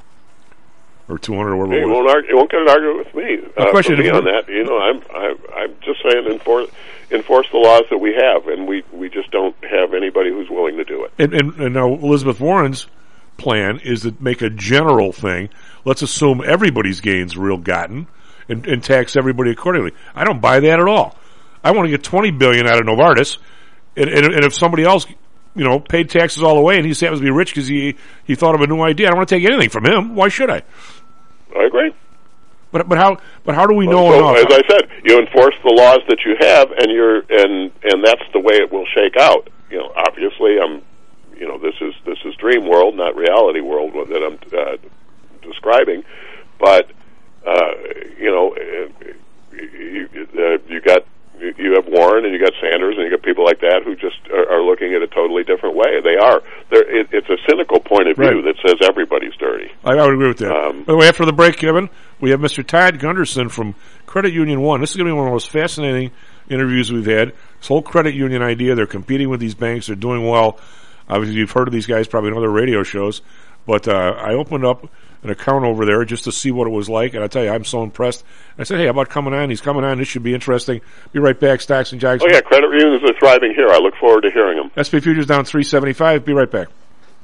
Speaker 2: Or two hundred or whatever.
Speaker 1: Hey, you won't argue, you won't get an argument with me, uh,
Speaker 2: question
Speaker 1: me on that. You know, I'm I'm, I'm just saying enforce enforce the laws that we have, and we, we just don't have anybody who's willing to do it.
Speaker 2: And, and, and now Elizabeth Warren's plan is to make a general thing. Let's assume everybody's gains real gotten, and, and tax everybody accordingly. I don't buy that at all. I want to get twenty billion dollars out of Novartis, and, and, and if somebody else, you know, paid taxes all the way, and he happens to be rich because he he thought of a new idea, I don't want to take anything from him. Why should I?
Speaker 1: I agree.
Speaker 2: But but how but how do we know
Speaker 1: so,
Speaker 2: enough?
Speaker 1: As I said, you enforce the laws that you have, and you're and and that's the way it will shake out. You know, obviously, I'm, you know, this is this is dream world, not reality world that I'm uh, describing. But uh, you know, you, uh, you got. You have Warren and you got Sanders and you got people like that who just are, are looking at a totally different way. They are. It, it's a cynical point of view
Speaker 2: right.
Speaker 1: that says everybody's dirty.
Speaker 2: I, I would agree with that.
Speaker 1: Um,
Speaker 2: By the way, after the break, Kevin, we have Mister Todd Gunderson from Credit Union One. This is going to be one of the most fascinating interviews we've had. This whole credit union idea, they're competing with these banks. They're doing well. Obviously, you've heard of these guys probably in other radio shows. But uh, I opened up an account over there just to see what it was like, and I tell you, I'm so impressed. I said, hey, how about coming on? He's coming on. This should be interesting. Be right back. Stocks and Jags.
Speaker 1: Oh, yeah, credit unions are thriving here. I look forward to hearing them.
Speaker 2: S and P Futures down three seventy-five. Be right back.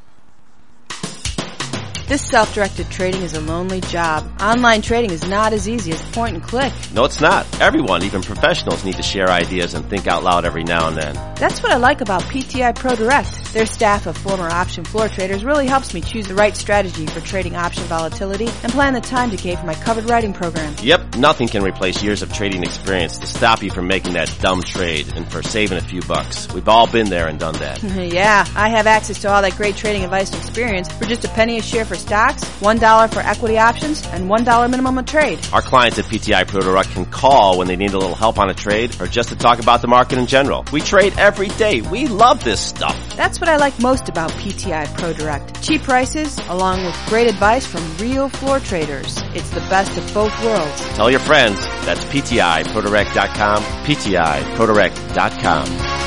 Speaker 7: This self-directed trading is a lonely job. Online trading is not as easy as point and click.
Speaker 10: No, it's not. Everyone, even professionals, need to share ideas and think out loud every now and then.
Speaker 7: That's what I like about P T I Pro Direct. Their staff of former option floor traders really helps me choose the right strategy for trading option volatility and plan the time decay for my covered writing program.
Speaker 10: Yep, nothing can replace years of trading experience to stop you from making that dumb trade and for saving a few bucks. We've all been there and done that.
Speaker 7: Yeah, I have access to all that great trading advice and experience for just a penny a share for stocks, one dollar for equity options, and one dollar minimum a trade.
Speaker 10: Our clients at P T I Pro Direct can call when they need a little help on a trade or just to talk about the market in general. We trade every day. We love this stuff.
Speaker 7: That's what I like most about P T I Pro Direct. Cheap prices, along with great advice from real floor traders. It's the best of both worlds.
Speaker 10: Tell your friends. That's P T I Pro Direct dot com, P T I Pro Direct dot com.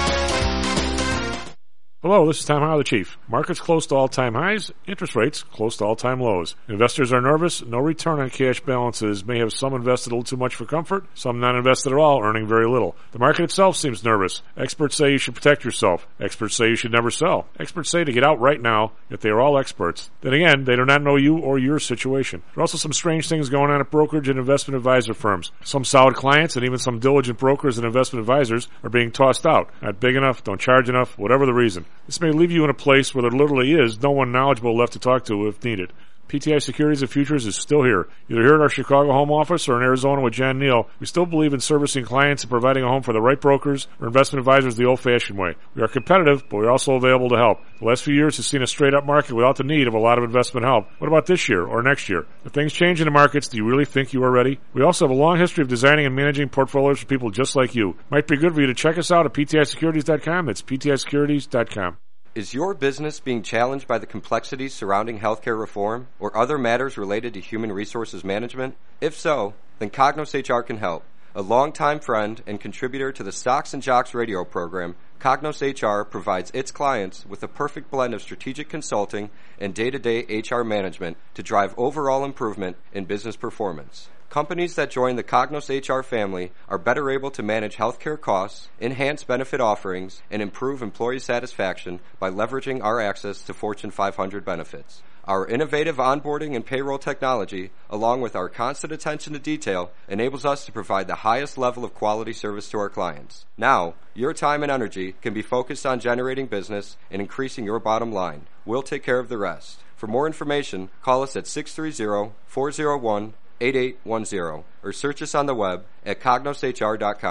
Speaker 2: Hello, this is Tom Howell, the Chief. Markets close to all-time highs, interest rates close to all-time lows. Investors are nervous. No return on cash balances may have some invested a little too much for comfort, some not invested at all, earning very little. The market itself seems nervous. Experts say you should protect yourself. Experts say you should never sell. Experts say to get out right now, yet they are all experts. Then again, they do not know you or your situation. There are also some strange things going on at brokerage and investment advisor firms. Some solid clients and even some diligent brokers and investment advisors are being tossed out. Not big enough, don't charge enough, whatever the reason. This may leave you in a place where there literally is no one knowledgeable left to talk to if needed. P T I Securities and Futures is still here. Either here at our Chicago home office or in Arizona with John Neal, we still believe in servicing clients and providing a home for the right brokers or investment advisors the old-fashioned way. We are competitive, but we're also available to help. The last few years has seen a straight-up market without the need of a lot of investment help. What about this year or next year? If things change in the markets, do you really think you are ready? We also have a long history of designing and managing portfolios for people just like you. Might be good for you to check us out at P T I Securities dot com. That's P T I Securities dot com.
Speaker 4: Is your business being challenged by the complexities surrounding healthcare reform or other matters related to human resources management? If so, then Cognos H R can help. A longtime friend and contributor to the Stocks and Jocks radio program, Cognos H R provides its clients with a perfect blend of strategic consulting and day-to-day H R management to drive overall improvement in business performance. Companies that join the Cognos H R family are better able to manage healthcare costs, enhance benefit offerings, and improve employee satisfaction by leveraging our access to Fortune five hundred benefits. Our innovative onboarding and payroll technology, along with our constant attention to detail, enables us to provide the highest level of quality service to our clients. Now, your time and energy can be focused on generating business and increasing your bottom line. We'll take care of the rest. For more information, call us at six three zero, four zero one, eight eight one zero or search us on the web at cognos H R dot com.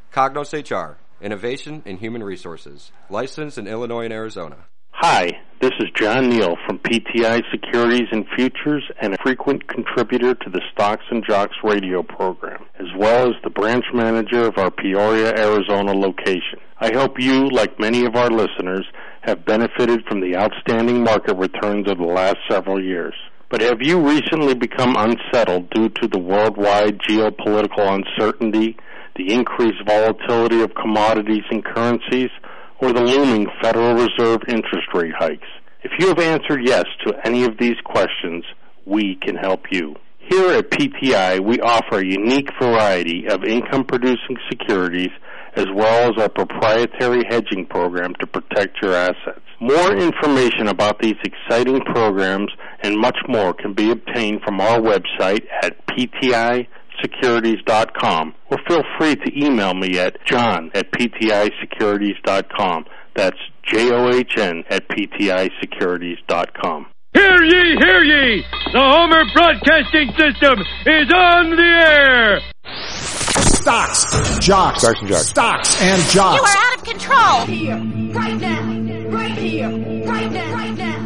Speaker 4: Cognos H R, Innovation in Human Resources, licensed in Illinois and Arizona.
Speaker 11: Hi, this is John Neal from P T I Securities and Futures and a frequent contributor to the Stocks and Jocks radio program, as well as the branch manager of our Peoria, Arizona location. I hope you, like many of our listeners, have benefited from the outstanding market returns of the last several years. But have you recently become unsettled due to the worldwide geopolitical uncertainty, the increased volatility of commodities and currencies, or the looming Federal Reserve interest rate hikes? If you have answered yes to any of these questions, we can help you. Here at P T I, we offer a unique variety of income-producing securities as well as our proprietary hedging program to protect your assets. More information about these exciting programs and much more can be obtained from our website at P T I securities dot com, or feel free to email me at john at P T I securities dot com. That's J O H N at P T I securities dot com.
Speaker 12: Hear ye, hear ye! The Homer Broadcasting System is on the air!
Speaker 6: Stocks, jocks,
Speaker 2: Stocks and jocks.
Speaker 6: Stocks and jocks.
Speaker 8: You are out of control! Right here, right now, right here, right now, right now.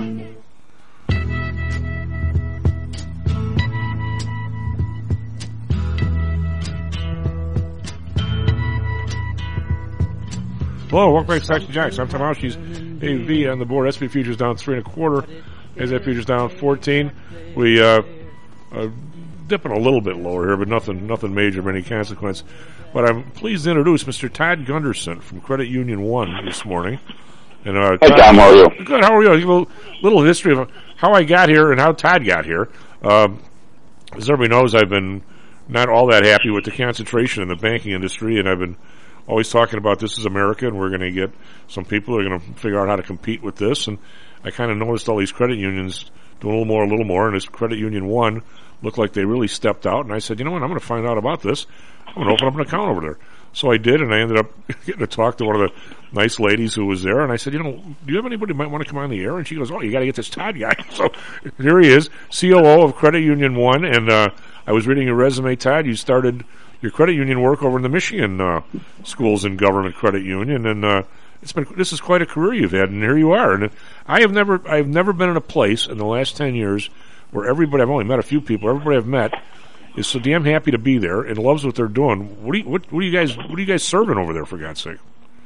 Speaker 2: Hello, welcome back to Stocks and Jocks. I'm Tom Auschie's A V on the board. S and P futures down three and a quarter. S and P futures down fourteen. We uh, uh, dipping a little bit lower here, but nothing, nothing major of any consequence. But I'm pleased to introduce Mister Todd Gunderson from Credit Union One this morning. And uh,
Speaker 13: Hi, Tom. How are you?
Speaker 2: Good. How are you? A little, little history of how I got here and how Todd got here. Um, as everybody knows, I've been not all that happy with the concentration in the banking industry, and I've been always talking about this is America, and we're going to get some people who are going to figure out how to compete with this. And I kind of noticed all these credit unions doing a little more, a little more, and this Credit Union One looked like they really stepped out. And I said, you know what, I'm going to find out about this. I'm going to open up an account over there. So I did, and I ended up getting to talk to one of the nice ladies who was there. And I said, you know, do you have anybody who might want to come on the air? And she goes, oh, you got to get this Todd guy. So here he is, C O O of Credit Union One. And uh, I was reading your resume, Todd. You started your credit union work over in the Michigan uh, Schools and Government Credit Union, and uh, it's been this is quite a career you've had, and here you are. And I have never I've never been in a place in the last ten years where everybody I've only met a few people. Everybody I've met is so damn happy to be there and loves what they're doing. What do you what, what do you guys what are you guys serving over there, for God's sake?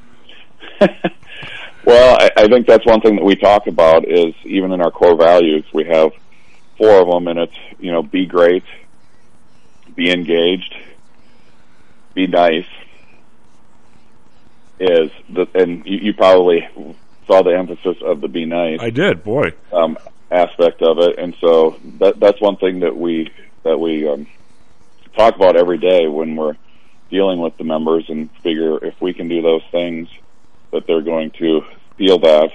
Speaker 13: Well, I, I think that's one thing that we talk about is even in our core values, we have four of them, and it's you know be great, be engaged, be nice. Is the and you, you probably saw the emphasis of the be nice.
Speaker 2: I did, boy,
Speaker 13: um, aspect of it, and so that that's one thing that we that we um, talk about every day when we're dealing with the members, and figure if we can do those things, that they're going to feel that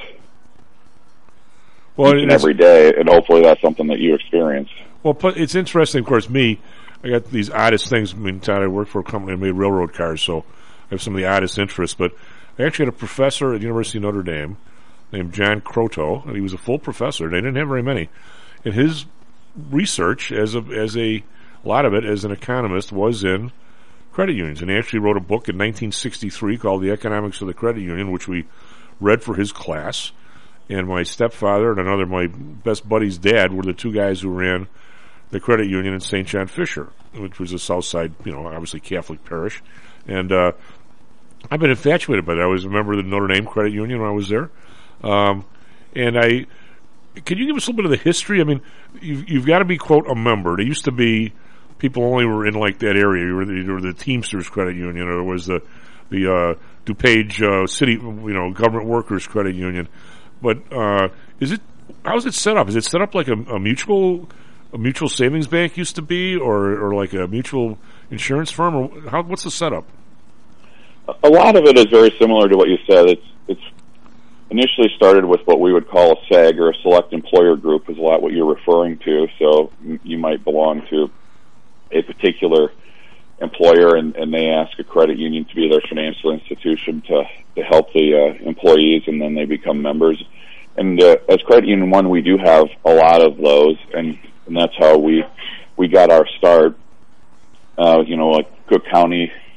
Speaker 2: well,
Speaker 13: each and every day, and hopefully that's something that you experience.
Speaker 2: Well, but it's interesting, of course. Me, I got these oddest things. I mean, Todd, I work for a company that made railroad cars, so I have some of the oddest interests. But I actually had a professor at the University of Notre Dame named John Croteau, and he was a full professor. They didn't have very many. And his research, as a, as a, a lot of it as an economist, was in credit unions. And he actually wrote a book in nineteen sixty-three called The Economics of the Credit Union, which we read for his class. And my stepfather and another, my best buddy's dad, were the two guys who ran the credit union in Saint John Fisher, which was a South Side, you know, obviously Catholic parish. And uh, I've been infatuated by that. I was a member of the Notre Dame Credit Union when I was there. Um, and I, can you give us a little bit of the history? I mean, you've, you've got to be, quote, a member. There used to be, people only were in like that area. You were the, you were the Teamsters Credit Union, or it was the, the uh, DuPage uh, City, you know, Government Workers Credit Union. But uh, is it, how is it set up? Is it set up like a, a mutual, a mutual savings bank used to be, or, or like a mutual insurance firm, or how, what's the setup?
Speaker 13: A lot of it is very similar to what you said. It's it's initially started with what we would call a S A G, or a select employer group, is a lot what you're referring to. So you might belong to a particular employer, and, and they ask a credit union to be their financial institution to, to help the uh, employees, and then they become members. And uh, as Credit Union One, we do have a lot of those, and, and that's how we we got our start. Uh, you know, like Cook County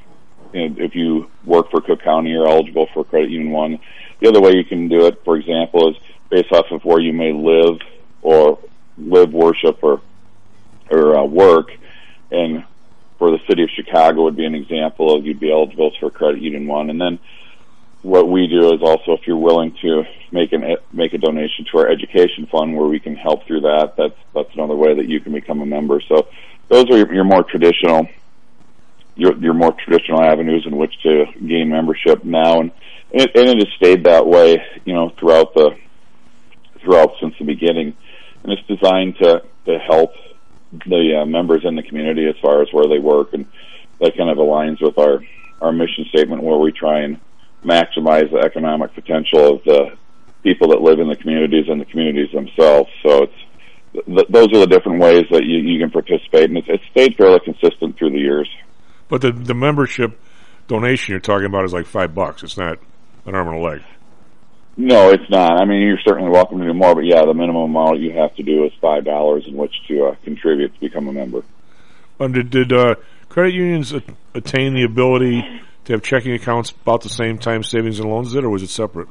Speaker 13: you know, if you work for Cook County, you're eligible for Credit Union One. The other way you can do it, for example, is based off of where you may live or live, worship, or or uh, work. And for the city of Chicago would be an example of you'd be eligible for Credit Union One. And then what we do is also, if you're willing to make an make a donation to our education fund, where we can help through that, that's that's another way that you can become a member. So those are your, your more traditional your your more traditional avenues in which to gain membership now, and and it, and it has stayed that way, you know, throughout the throughout since the beginning, and it's designed to to help the uh, members in the community as far as where they work, and that kind of aligns with our our mission statement, where we try and maximize the economic potential of the people that live in the communities and the communities themselves. So it's th- those are the different ways that you, you can participate, and it's, it's stayed fairly consistent through the years.
Speaker 2: But the the membership donation you're talking about is like five bucks. It's not an arm and a leg.
Speaker 13: No, it's not. I mean, you're certainly welcome to do more, but yeah, the minimum amount you have to do is five dollars in which to uh, contribute to become a member.
Speaker 2: Um, did did uh, credit unions a- attain the ability to have checking accounts about the same time savings and loans did, or was it separate?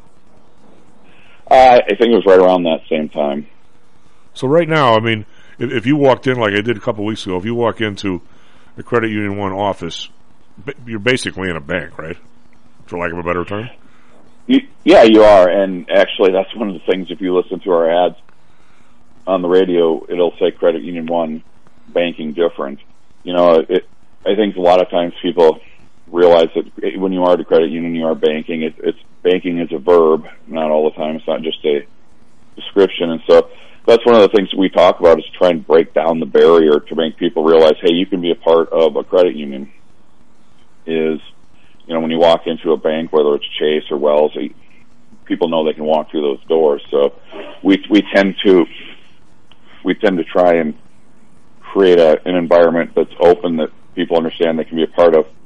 Speaker 13: Uh, I think it was right around that same time.
Speaker 2: So right now, I mean, if, if you walked in, like I did a couple of weeks ago, if you walk into a Credit Union One office, you're basically in a bank, right? For lack of a better term?
Speaker 13: You, yeah, you are, and actually that's one of the things, if you listen to our ads on the radio, it'll say Credit Union One, banking different. You know, it, I think a lot of times people realize that when you are at a credit union, you are banking. It, it's banking is a verb, not all the time. It's not just a description. And so that's one of the things that we talk about, is try and break down the barrier to make people realize, hey, you can be a part of a credit union. Is, you know, when you walk into a bank, whether it's Chase or Wells, people know they can walk through those doors. So we we tend to we tend to try and create a, an environment that's open, that people understand they can be a part of.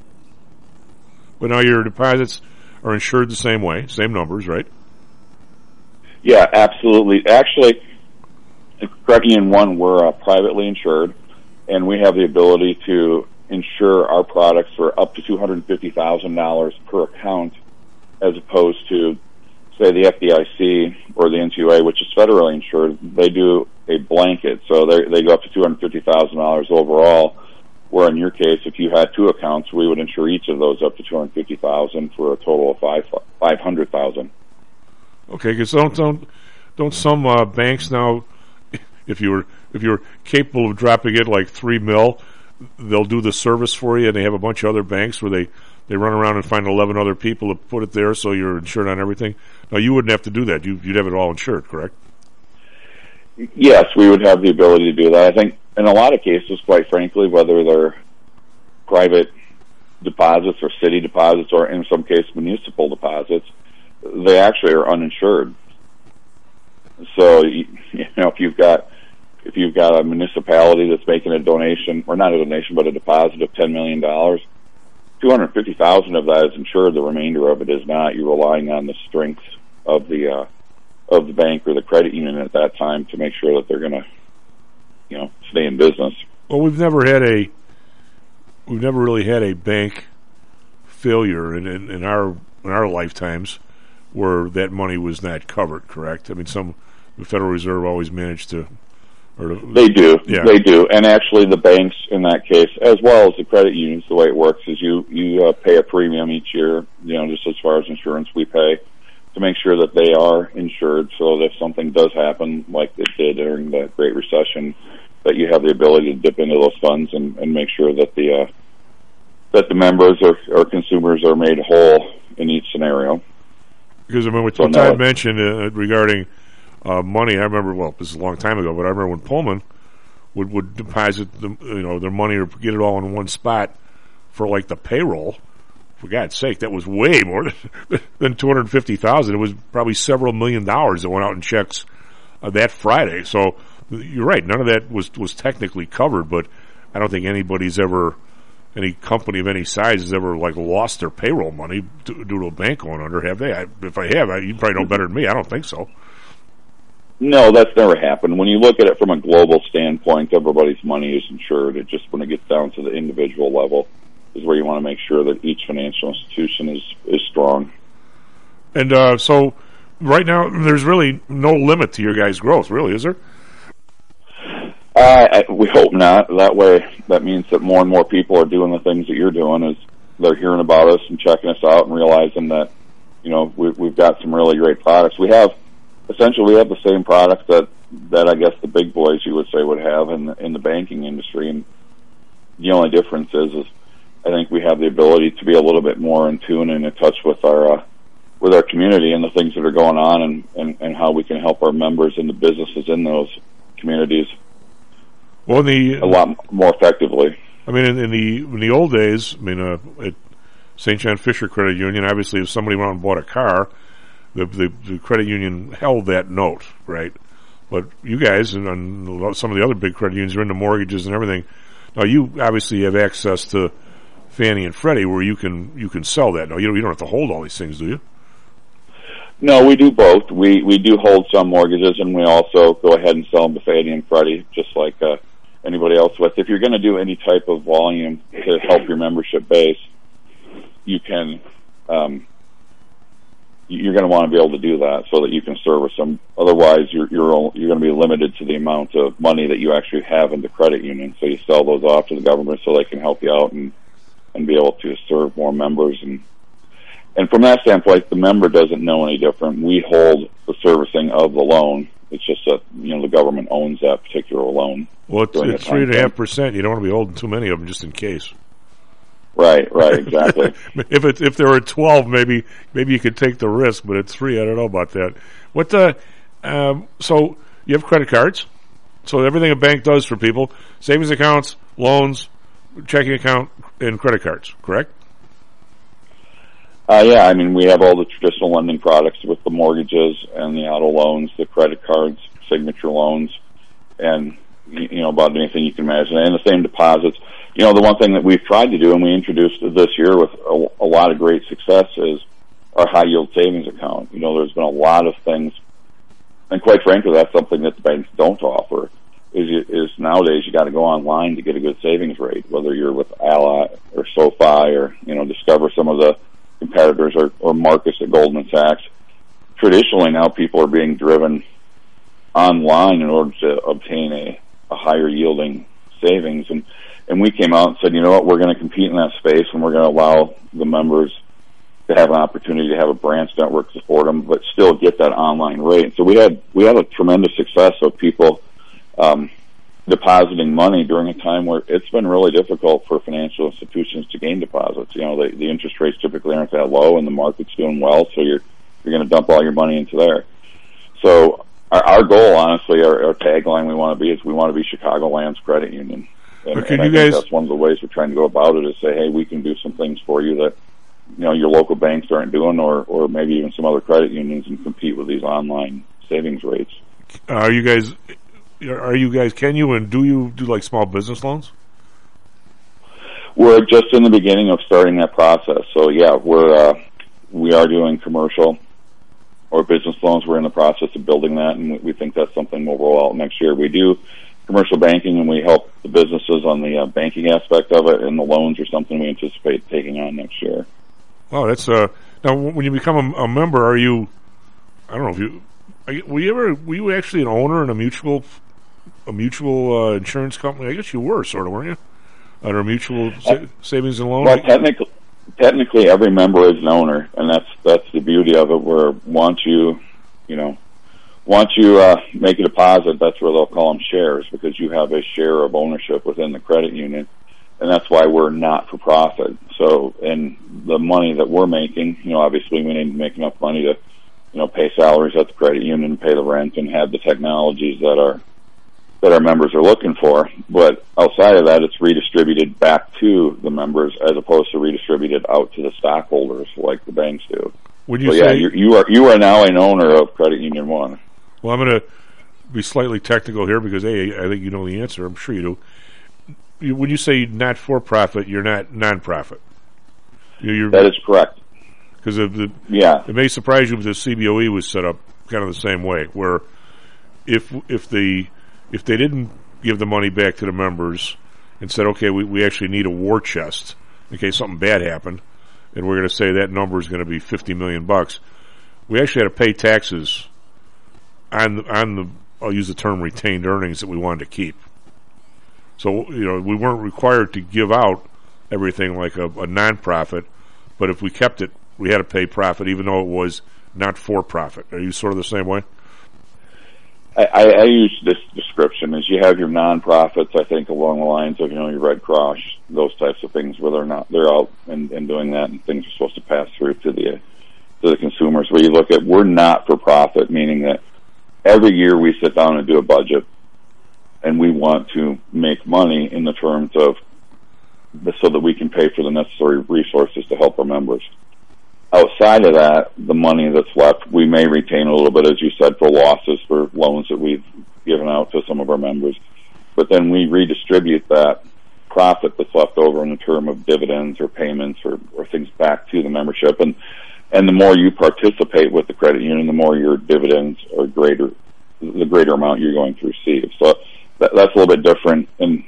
Speaker 2: But now your deposits are insured the same way, same numbers, right?
Speaker 13: Yeah, absolutely. Actually, at Credit Union One, we're uh, privately insured, and we have the ability to insure our products for up to two hundred fifty thousand dollars per account, as opposed to, say, the F D I C or the N C U A, which is federally insured. They do a blanket, so they they go up to two hundred fifty thousand dollars overall, where in your case, if you had two accounts, we would insure each of those up to two hundred fifty thousand dollars for a total of five five hundred thousand dollars.
Speaker 2: Okay, because don't, don't, don't some uh, banks now, if you were if you were capable of dropping it like three mil, they'll do the service for you, and they have a bunch of other banks where they, they run around and find eleven other people to put it there, so you're insured on everything. Now, you wouldn't have to do that. You, you'd have it all insured, correct?
Speaker 13: Yes, we would have the ability to do that. I think in a lot of cases, quite frankly, whether they're private deposits or city deposits, or in some cases municipal deposits, they actually are uninsured. So, you know, if you've got if you've got a municipality that's making a donation, or not a donation, but a deposit of ten million dollars, two hundred fifty thousand dollars of that is insured. The remainder of it is not. You're relying on the strength of the uh, of the bank or the credit union at that time to make sure that they're going to, you know, stay in business.
Speaker 2: Well, we've never had a we've never really had a bank failure in, in, in our in our lifetimes where that money was not covered. Correct? I mean, some the Federal Reserve always managed to. Or to
Speaker 13: they do,
Speaker 2: yeah.
Speaker 13: they do, and actually the banks in that case, as well as the credit unions, the way it works is you you uh, pay a premium each year. You know, just as far as insurance, we pay to make sure that they are insured, so that if something does happen, like it did during the Great Recession, that you have the ability to dip into those funds and, and make sure that the uh, that the members or, or consumers are made whole in each scenario.
Speaker 2: Because I mean, what
Speaker 13: so
Speaker 2: Todd
Speaker 13: no,
Speaker 2: mentioned uh, regarding uh, money, I remember. Well, this is a long time ago, but I remember when Pullman would would deposit the, you know, their money or get it all in one spot for like the payroll. For God's sake, that was way more than, than two hundred fifty thousand. It was probably several million dollars that went out in checks uh, that Friday. So you're right. None of that was was technically covered, but I don't think anybody's ever, any company of any size has ever like lost their payroll money due to a bank going under. Have they? I, if I have, I, you probably know better than me. I don't think so.
Speaker 13: No, that's never happened. When you look at it from a global standpoint, everybody's money is insured. It just when it gets down to the individual level, is where you want to make sure that each financial institution is, is strong.
Speaker 2: And uh, so right now, there's really no limit to your guys' growth, really, is there?
Speaker 13: Uh, I, we hope not. That way, that means that more and more people are doing the things that you're doing, is they're hearing about us and checking us out and realizing that, you know, we, we've got some really great products. We have, essentially, we have the same products that, that I guess the big boys, you would say, would have in the, in the banking industry. And the only difference is, is I think we have the ability to be a little bit more in tune and in touch with our, uh, with our community and the things that are going on, and, and, and how we can help our members and the businesses in those communities
Speaker 2: well, in the,
Speaker 13: a lot more effectively.
Speaker 2: I mean, in, in the in the old days, I mean, uh, at Saint John Fisher Credit Union, obviously, if somebody went out and bought a car, the, the the credit union held that note, right? But you guys and, and some of the other big credit unions are into mortgages and everything. Now, you obviously have access to Fannie and Freddie, where you can you can sell that. No, you don't, you don't have to hold all these things, do you?
Speaker 13: No, we do both. We we do hold some mortgages, and we also go ahead and sell them to Fannie and Freddie, just like uh, anybody else with. If you're going to do any type of volume to help your membership base, you can. Um, you're going to want to be able to do that so that you can service them. Otherwise, you're you're you're going to be limited to the amount of money that you actually have in the credit union. So you sell those off to the government so they can help you out and and be able to serve more members. And and from that standpoint, the member doesn't know any different. We hold the servicing of the loan. It's just that, you know, the government owns that particular loan.
Speaker 2: Well, it's, it's three and a half percent. You don't want to be holding too many of them just in case.
Speaker 13: Right, right, exactly.
Speaker 2: if it if there were twelve, maybe maybe you could take the risk, but at three, I don't know about that. What the? Um, so you have credit cards. So everything a bank does for people: savings accounts, loans, checking account, and credit cards. Correct?
Speaker 13: Uh, yeah, I mean, we have all the traditional lending products with the mortgages and the auto loans, the credit cards, signature loans, and, you know, about anything you can imagine, and the same deposits. You know, the one thing that we've tried to do, and we introduced this year with a, a lot of great success, is our high-yield savings account. You know, there's been a lot of things, and quite frankly, that's something that the banks don't offer, is, you, is nowadays you got to go online to get a good savings rate, whether you're with Ally or SoFi or, you know, Discover, some of the competitors, or, or Marcus at Goldman Sachs. Traditionally, now people are being driven online in order to obtain a, a higher-yielding savings, and And we came out and said, you know what, we're going to compete in that space, and we're going to allow the members to have an opportunity to have a branch network support them, but still get that online rate. So we had we had a tremendous success of people um, depositing money during a time where it's been really difficult for financial institutions to gain deposits. You know, the, the interest rates typically aren't that low, and the market's doing well, so you're you're going to dump all your money into there. So our, our goal, honestly, our, our tagline we want to be is we want to be Chicagoland's credit union. And, and I
Speaker 2: you
Speaker 13: think
Speaker 2: guys,
Speaker 13: that's one of the ways we're trying to go about it, is say, hey, we can do some things for you that, you know, your local banks aren't doing, or, or maybe even some other credit unions, and compete with these online savings rates.
Speaker 2: Are you guys, are you guys, can you and do you do like small business loans?
Speaker 13: We're just in the beginning of starting that process. So yeah, we're, uh, we are doing commercial or business loans. We're in the process of building that, and we think that's something we'll roll out next year. We do commercial banking, and we help the businesses on the uh, banking aspect of it, and the loans are something we anticipate taking on next year.
Speaker 2: Oh, that's uh. Now, when you become a, a member, are you? I don't know if you. Are you were you ever? Were you actually an owner in a mutual, a mutual uh, insurance company? I guess you were, sort of, weren't you? Under a mutual sa- savings and loan.
Speaker 13: Well, technically, technically, every member is an owner, and that's that's the beauty of it. Where once you, you know. Once you uh, make a deposit, that's where they'll call them shares, because you have a share of ownership within the credit union, and that's why we're not for profit. So, and the money that we're making, you know, obviously we need to make enough money to, you know, pay salaries at the credit union, pay the rent, and have the technologies that our that our members are looking for. But outside of that, it's redistributed back to the members as opposed to redistributed out to the stockholders like the banks do.
Speaker 2: Would you
Speaker 13: so,
Speaker 2: say
Speaker 13: yeah, you, you are you are now an owner of Credit Union One.
Speaker 2: Well, I'm going to be slightly technical here because, A, I think you know the answer. I'm sure you do. You, when you say not for profit, you're not non-profit. You're, you're,
Speaker 13: that is correct.
Speaker 2: Because the
Speaker 13: yeah,
Speaker 2: it may surprise you, but the C B O E was set up kind of the same way, where if if the if they didn't give the money back to the members and said, okay, we, we actually need a war chest in case something bad happened, and we're going to say that number is going to be fifty million bucks. We actually had to pay taxes on the, on the, I'll use the term retained earnings that we wanted to keep. So, you know, we weren't required to give out everything like a, a non-profit, but if we kept it, we had to pay profit even though it was not for profit. Are you sort of the same way?
Speaker 13: I, I, I use this description as you have your non-profits, I think, along the lines of, you know, your Red Cross, those types of things where they're not, they're out and, and doing that, and things are supposed to pass through to the, to the consumers. Where you look at, we're not for profit, meaning that every year we sit down and do a budget, and we want to make money in the terms of the, so that we can pay for the necessary resources to help our members. Outside of that, the money that's left, we may retain a little bit, as you said, for losses, for loans that we've given out to some of our members. But then we redistribute that profit that's left over in the term of dividends or payments or, or things back to the membership. And, and the more you participate with the credit union, the more your dividends are greater, the greater amount you're going to receive. So that, that's a little bit different in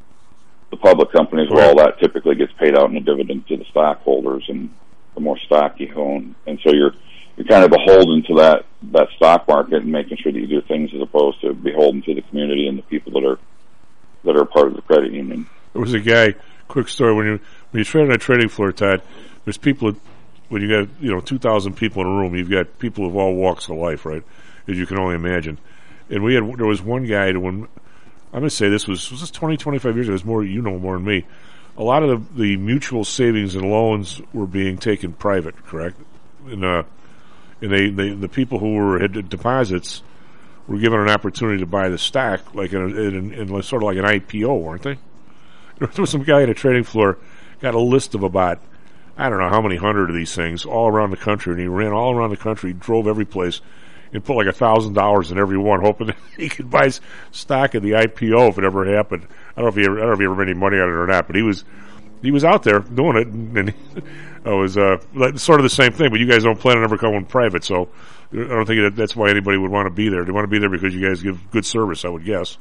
Speaker 13: the public companies where all that typically gets paid out in a dividend to the stockholders and the more stock you own. And so you're you're kind of beholden to that, that stock market and making sure that you do things as opposed to beholden to the community and the people that are that are part of the credit union.
Speaker 2: There was a guy, quick story, when you when you trade on a trading floor, Todd, there's people, when you got, you know, two thousand people in a room, you've got people of all walks of life, right, as you can only imagine. And we had, there was one guy, when, I'm going to say this was, was this twenty, twenty-five years ago, it was more, you know more than me. A lot of the, the mutual savings and loans were being taken private, correct? And, uh, and they, they, the people who were had deposits were given an opportunity to buy the stock, like in, a, in, in sort of like an I P O, weren't they? There was some guy at a trading floor, got a list of about, I don't know how many hundred of these things all around the country, and he ran all around the country, drove every place, and put like a thousand dollars in every one, hoping that he could buy stock in the I P O if it ever happened. I don't know if he ever, I don't know if he ever made any money on it or not, but he was he was out there doing it, and, and it was uh, sort of the same thing. But you guys don't plan on ever going private, so I don't think that that's why anybody would want to be there. They want to be there because you guys give good service, I would guess.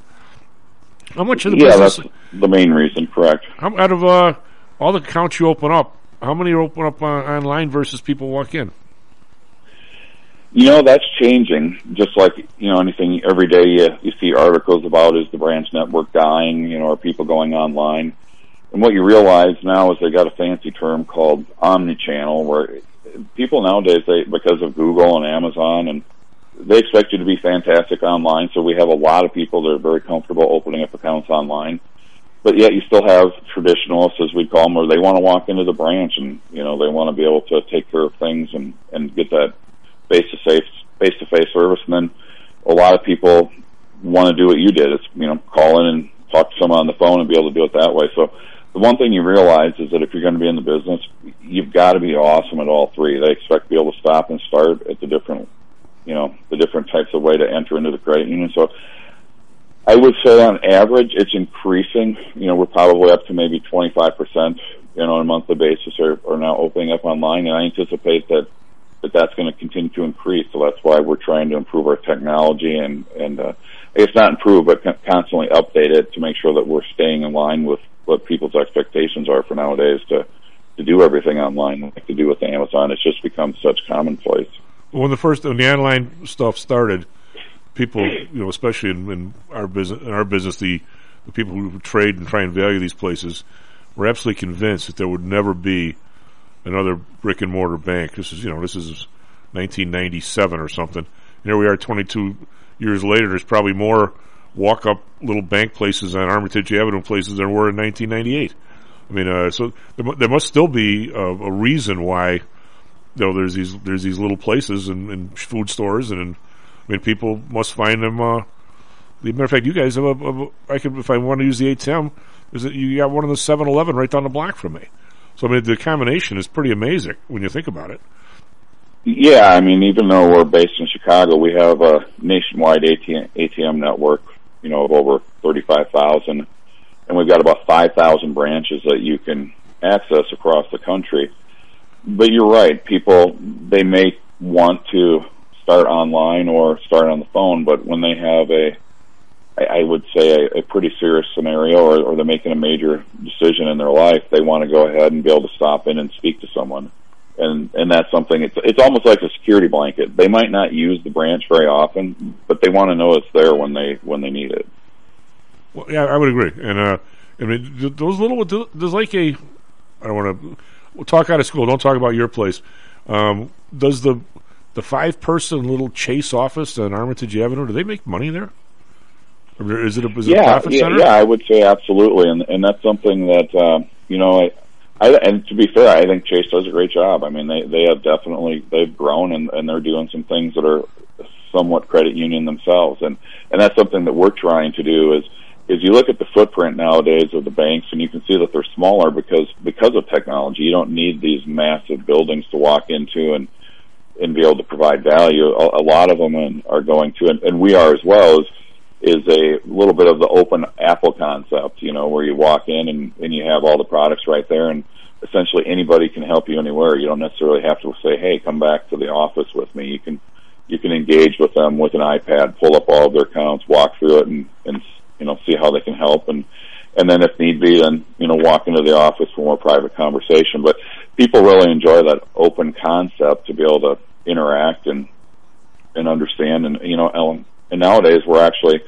Speaker 2: How much of the
Speaker 13: yeah,
Speaker 2: business?
Speaker 13: That's the main reason, correct.
Speaker 2: How, out of uh, all the accounts you open up, how many are open up uh, online versus people walk in?
Speaker 13: You know, that's changing. Just like, you know, anything, every day you, you see articles about is the branch network dying, you know, are people going online? And what you realize now is they got a fancy term called omnichannel, where people nowadays, they because of Google and Amazon, and they expect you to be fantastic online. So we have a lot of people that are very comfortable opening up accounts online. But yet you still have traditionalists, as we call them, where they want to walk into the branch and, you know, they want to be able to take care of things and, and get that face-to-face, face-to-face service. And then a lot of people want to do what you did. It's, you know, call in and talk to someone on the phone and be able to do it that way. So the one thing you realize is that if you're going to be in the business, you've got to be awesome at all three. They expect to be able to stop and start at the different, you know, the different types of way to enter into the credit union. So I would say on average it's increasing. You know, we're probably up to maybe twenty-five percent, you know, on a monthly basis are, are now opening up online, and I anticipate that, that that's going to continue to increase. So that's why we're trying to improve our technology and, and uh, it's not improve, but constantly update it to make sure that we're staying in line with what people's expectations are for nowadays to, to do everything online, like to do with Amazon. It's just become such commonplace.
Speaker 2: When the first, when the online stuff started, people, you know, especially in, in our business, in our business, the, the people who trade and try and value these places were absolutely convinced that there would never be another brick and mortar bank. This is, you know, this is nineteen ninety-seven or something. And here we are, twenty-two years later. There's probably more walk-up little bank places on Armitage Avenue places than there were in nineteen ninety-eight. I mean, uh, so there, there must still be a, a reason why, you know, there's these there's these little places and, and food stores, and, and I mean, people must find them. Uh, the matter of fact, you guys have a, a I could, if I want to use the A T M, is that you got one of the seven eleven right down the block from me. So I mean, the combination is pretty amazing when you think about it.
Speaker 13: Yeah, I mean, even though we're based in Chicago, we have a nationwide A T M network, you know, of over thirty-five thousand, and we've got about five thousand branches that you can access across the country. But you're right, people, they may want to start online or start on the phone, but when they have a I, I would say, a, a pretty serious scenario, or, or they're making a major decision in their life, they want to go ahead and be able to stop in and speak to someone. And and that's something, it's it's almost like a security blanket. They might not use the branch very often, but they want to know it's there when they when they need it.
Speaker 2: Well, yeah, I would agree. And uh, I mean, those little, there's like a, I don't want to, we'll talk out of school, don't talk about your place. Um, does the the five-person little Chase office on Armitage Avenue, do they make money there? Or is it a, is it
Speaker 13: yeah,
Speaker 2: a profit
Speaker 13: yeah,
Speaker 2: center?
Speaker 13: Yeah, I would say absolutely, and and that's something that uh, you know, I, I and to be fair, I think Chase does a great job. I mean, they they have definitely they've grown, and, and they're doing some things that are somewhat credit union themselves, and and that's something that we're trying to do is. Is you look at the footprint nowadays of the banks, and you can see that they're smaller because because of technology. You don't need these massive buildings to walk into and and be able to provide value. A, a lot of them are going to, and, and we are as well, is, is a little bit of the open Apple concept, you know, where you walk in and, and you have all the products right there, and essentially anybody can help you anywhere. You don't necessarily have to say, hey, come back to the office with me. You can you can engage with them with an iPad, pull up all of their accounts, walk through it, and, and you know, see how they can help, and and then if need be, then you know, walk into the office for more private conversation. But people really enjoy that open concept to be able to interact and and understand, and you know, and nowadays we're actually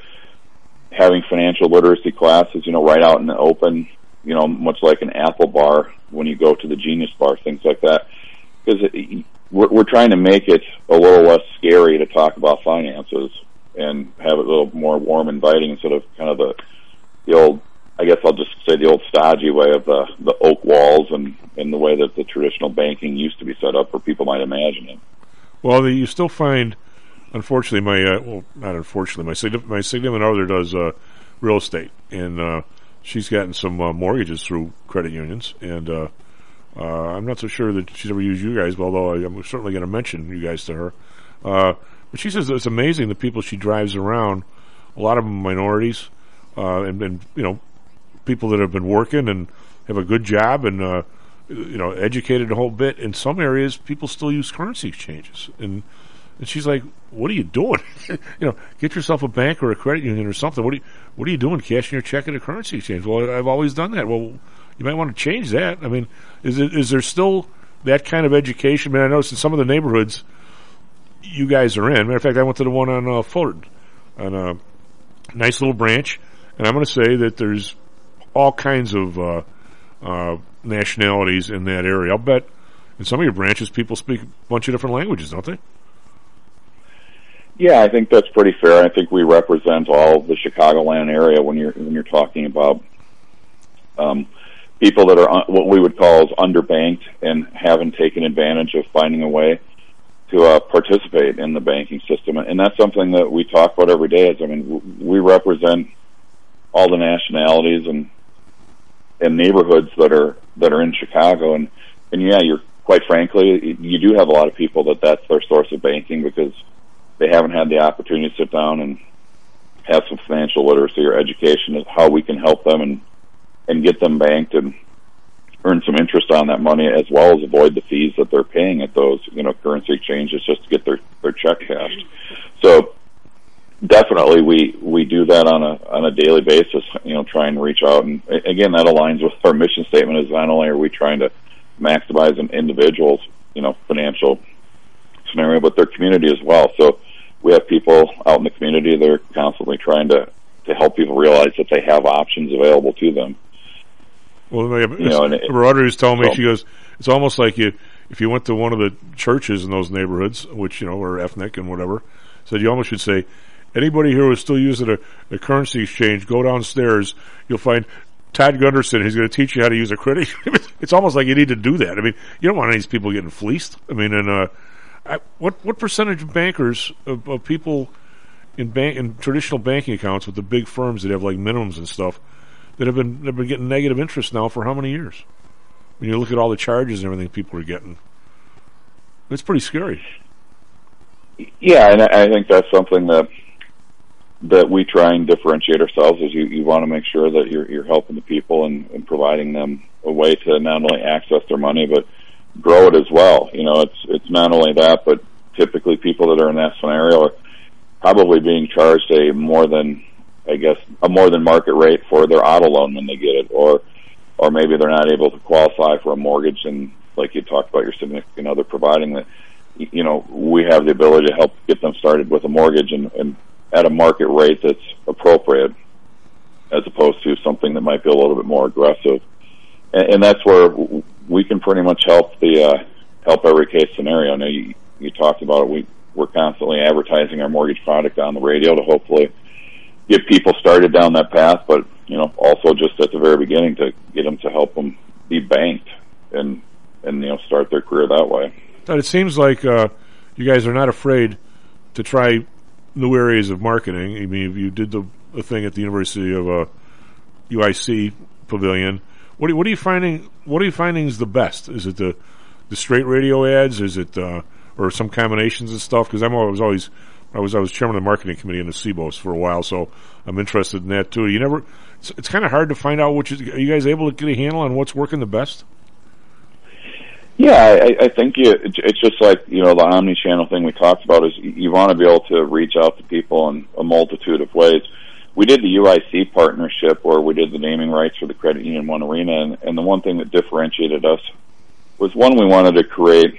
Speaker 13: having financial literacy classes, you know, right out in the open, you know, much like an Apple bar when you go to the Genius Bar, things like that, because we're, we're trying to make it a little less scary to talk about finances and have it a little more warm, inviting instead of kind of the the old, I guess I'll just say the old stodgy way of the, the oak walls and, and the way that the traditional banking used to be set up, where people might imagine it.
Speaker 2: Well, you still find, unfortunately, my, uh, well, not unfortunately, my, significant, my significant other does uh, real estate, and uh, she's gotten some uh, mortgages through credit unions, and uh, uh, I'm not so sure that she's ever used you guys, although I, I'm certainly going to mention you guys to her. Uh, But she says it's amazing the people she drives around, a lot of them minorities, uh, and, and, you know, people that have been working and have a good job and, uh, you know, educated a whole bit. In some areas, people still use currency exchanges. And and she's like, what are you doing? you know, get yourself a bank or a credit union or something. What are you, what are you doing, cashing your check at a currency exchange? Well, I've always done that. Well, you might want to change that. I mean, is it, is there still that kind of education? I mean, I noticed in some of the neighborhoods you guys are in. Matter of fact, I went to the one on uh, Fullerton, on a nice little branch, and I'm going to say that there's all kinds of uh, uh, nationalities in that area. I'll bet in some of your branches people speak a bunch of different languages, don't they?
Speaker 13: Yeah, I think that's pretty fair. I think we represent all of the Chicagoland area when you're when you're talking about um, people that are un- what we would call as underbanked and haven't taken advantage of finding a way to uh, participate in the banking system. And that's something that we talk about every day. Is, I mean, w- we represent all the nationalities and and neighborhoods that are that are in Chicago. And, and yeah, you're quite frankly, you do have a lot of people that that's their source of banking because they haven't had the opportunity to sit down and have some financial literacy or education of how we can help them and and get them banked and earn some interest on that money, as well as avoid the fees that they're paying at those, you know, currency exchanges just to get their, their check cashed. So definitely we, we do that on a, on a daily basis, you know, try and reach out. And again, that aligns with our mission statement is not only are we trying to maximize an individual's, you know, financial scenario, but their community as well. So we have people out in the community that are constantly trying to, to help people realize that they have options available to them.
Speaker 2: Well, you know, and it, Rotary was telling me, so, she goes, it's almost like you, if you went to one of the churches in those neighborhoods, which, you know, are ethnic and whatever, said you almost should say, anybody here who's still using a, a currency exchange, go downstairs, you'll find Todd Gunderson, he's going to teach you how to use a credit. It's almost like you need to do that. I mean, you don't want any of these people getting fleeced. I mean, and uh, I, what what percentage of bankers, of, of people in bank in traditional banking accounts with the big firms that have like minimums and stuff, that have been have been getting negative interest now for how many years? When you look at all the charges and everything people are getting, it's pretty scary.
Speaker 13: Yeah, and I think that's something that that we try and differentiate ourselves. Is you, you want to make sure that you're you're helping the people and, and providing them a way to not only access their money but grow it as well. You know, it's it's not only that, but typically people that are in that scenario are probably being charged a more than I guess, a more than market rate for their auto loan when they get it, or or maybe they're not able to qualify for a mortgage, and like you talked about your significant other providing that, you know, we have the ability to help get them started with a mortgage and, and at a market rate that's appropriate, as opposed to something that might be a little bit more aggressive. And, and that's where we can pretty much help the uh, help every case scenario. Now, you, you talked about it. We, we're constantly advertising our mortgage product on the radio to hopefully get people started down that path, but, you know, also just at the very beginning to get them to help them be banked and, and you know, start their career that way.
Speaker 2: But it seems like uh, you guys are not afraid to try new areas of marketing. I mean, you did the, the thing at the University of uh, U I C Pavilion. What are, what are you finding? What are you finding is the best? Is it the the straight radio ads? Is it uh, or some combinations of stuff? Because I'm always always I was I was chairman of the marketing committee in the C B O S for a while, so I'm interested in that too. You never. It's, it's kind of hard to find out which. Is, are you guys able to get a handle on what's working the best?
Speaker 13: Yeah, I, I think you, it's just like, you know, the omni-channel thing we talked about is you want to be able to reach out to people in a multitude of ways. We did the U I C partnership where we did the naming rights for the Credit Union One Arena, and, and the one thing that differentiated us was, one, we wanted to create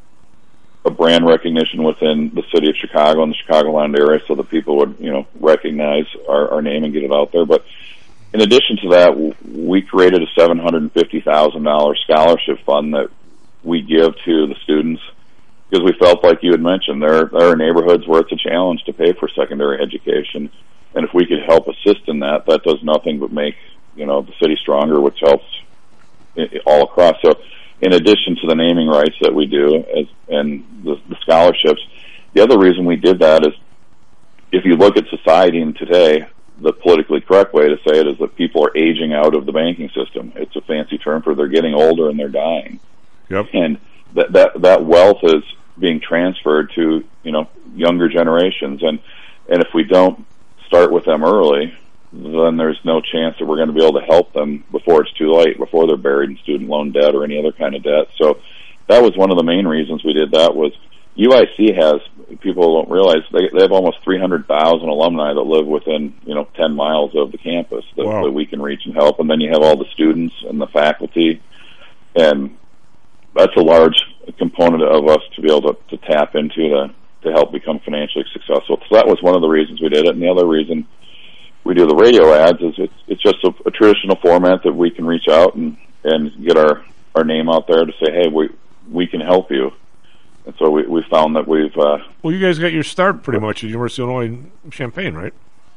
Speaker 13: a brand recognition within the city of Chicago and the Chicagoland area so that people would, you know, recognize our, our name and get it out there. But in addition to that, we created a seven hundred fifty thousand dollars scholarship fund that we give to the students, because we felt, like you had mentioned, there, there are neighborhoods where it's a challenge to pay for secondary education, and if we could help assist in that, that does nothing but make, you know, the city stronger, which helps all across. So in addition to the naming rights that we do as, and the, the scholarships, the other reason we did that is, if you look at society in today, the politically correct way to say it is that people are aging out of the banking system. It's a fancy term for they're getting older and they're dying.
Speaker 2: Yep.
Speaker 13: And that, that that wealth is being transferred to, you know, younger generations, and and if we don't start with them early, then there's no chance that we're going to be able to help them before it's too late, before they're buried in student loan debt or any other kind of debt. So that was one of the main reasons we did that. Was U I C has, people don't realize, they, they have almost three hundred thousand alumni that live within, you know, ten miles of the campus that,
Speaker 2: wow.
Speaker 13: that we can reach and help, and then you have all the students and the faculty, and that's a large component of us to be able to, to tap into to, to help become financially successful. So that was one of the reasons we did it. And the other reason we do the radio ads is it's, it's just a, a traditional format that we can reach out and, and get our, our name out there to say, hey, we we can help you. And so we, we found that we've... Uh,
Speaker 2: well, you guys got your start pretty much at the University of Illinois Champaign, right?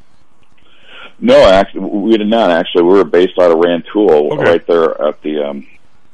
Speaker 13: No, actually, we did not. Actually, we were based out of Rantoul,
Speaker 2: okay.
Speaker 13: right there at the... Um,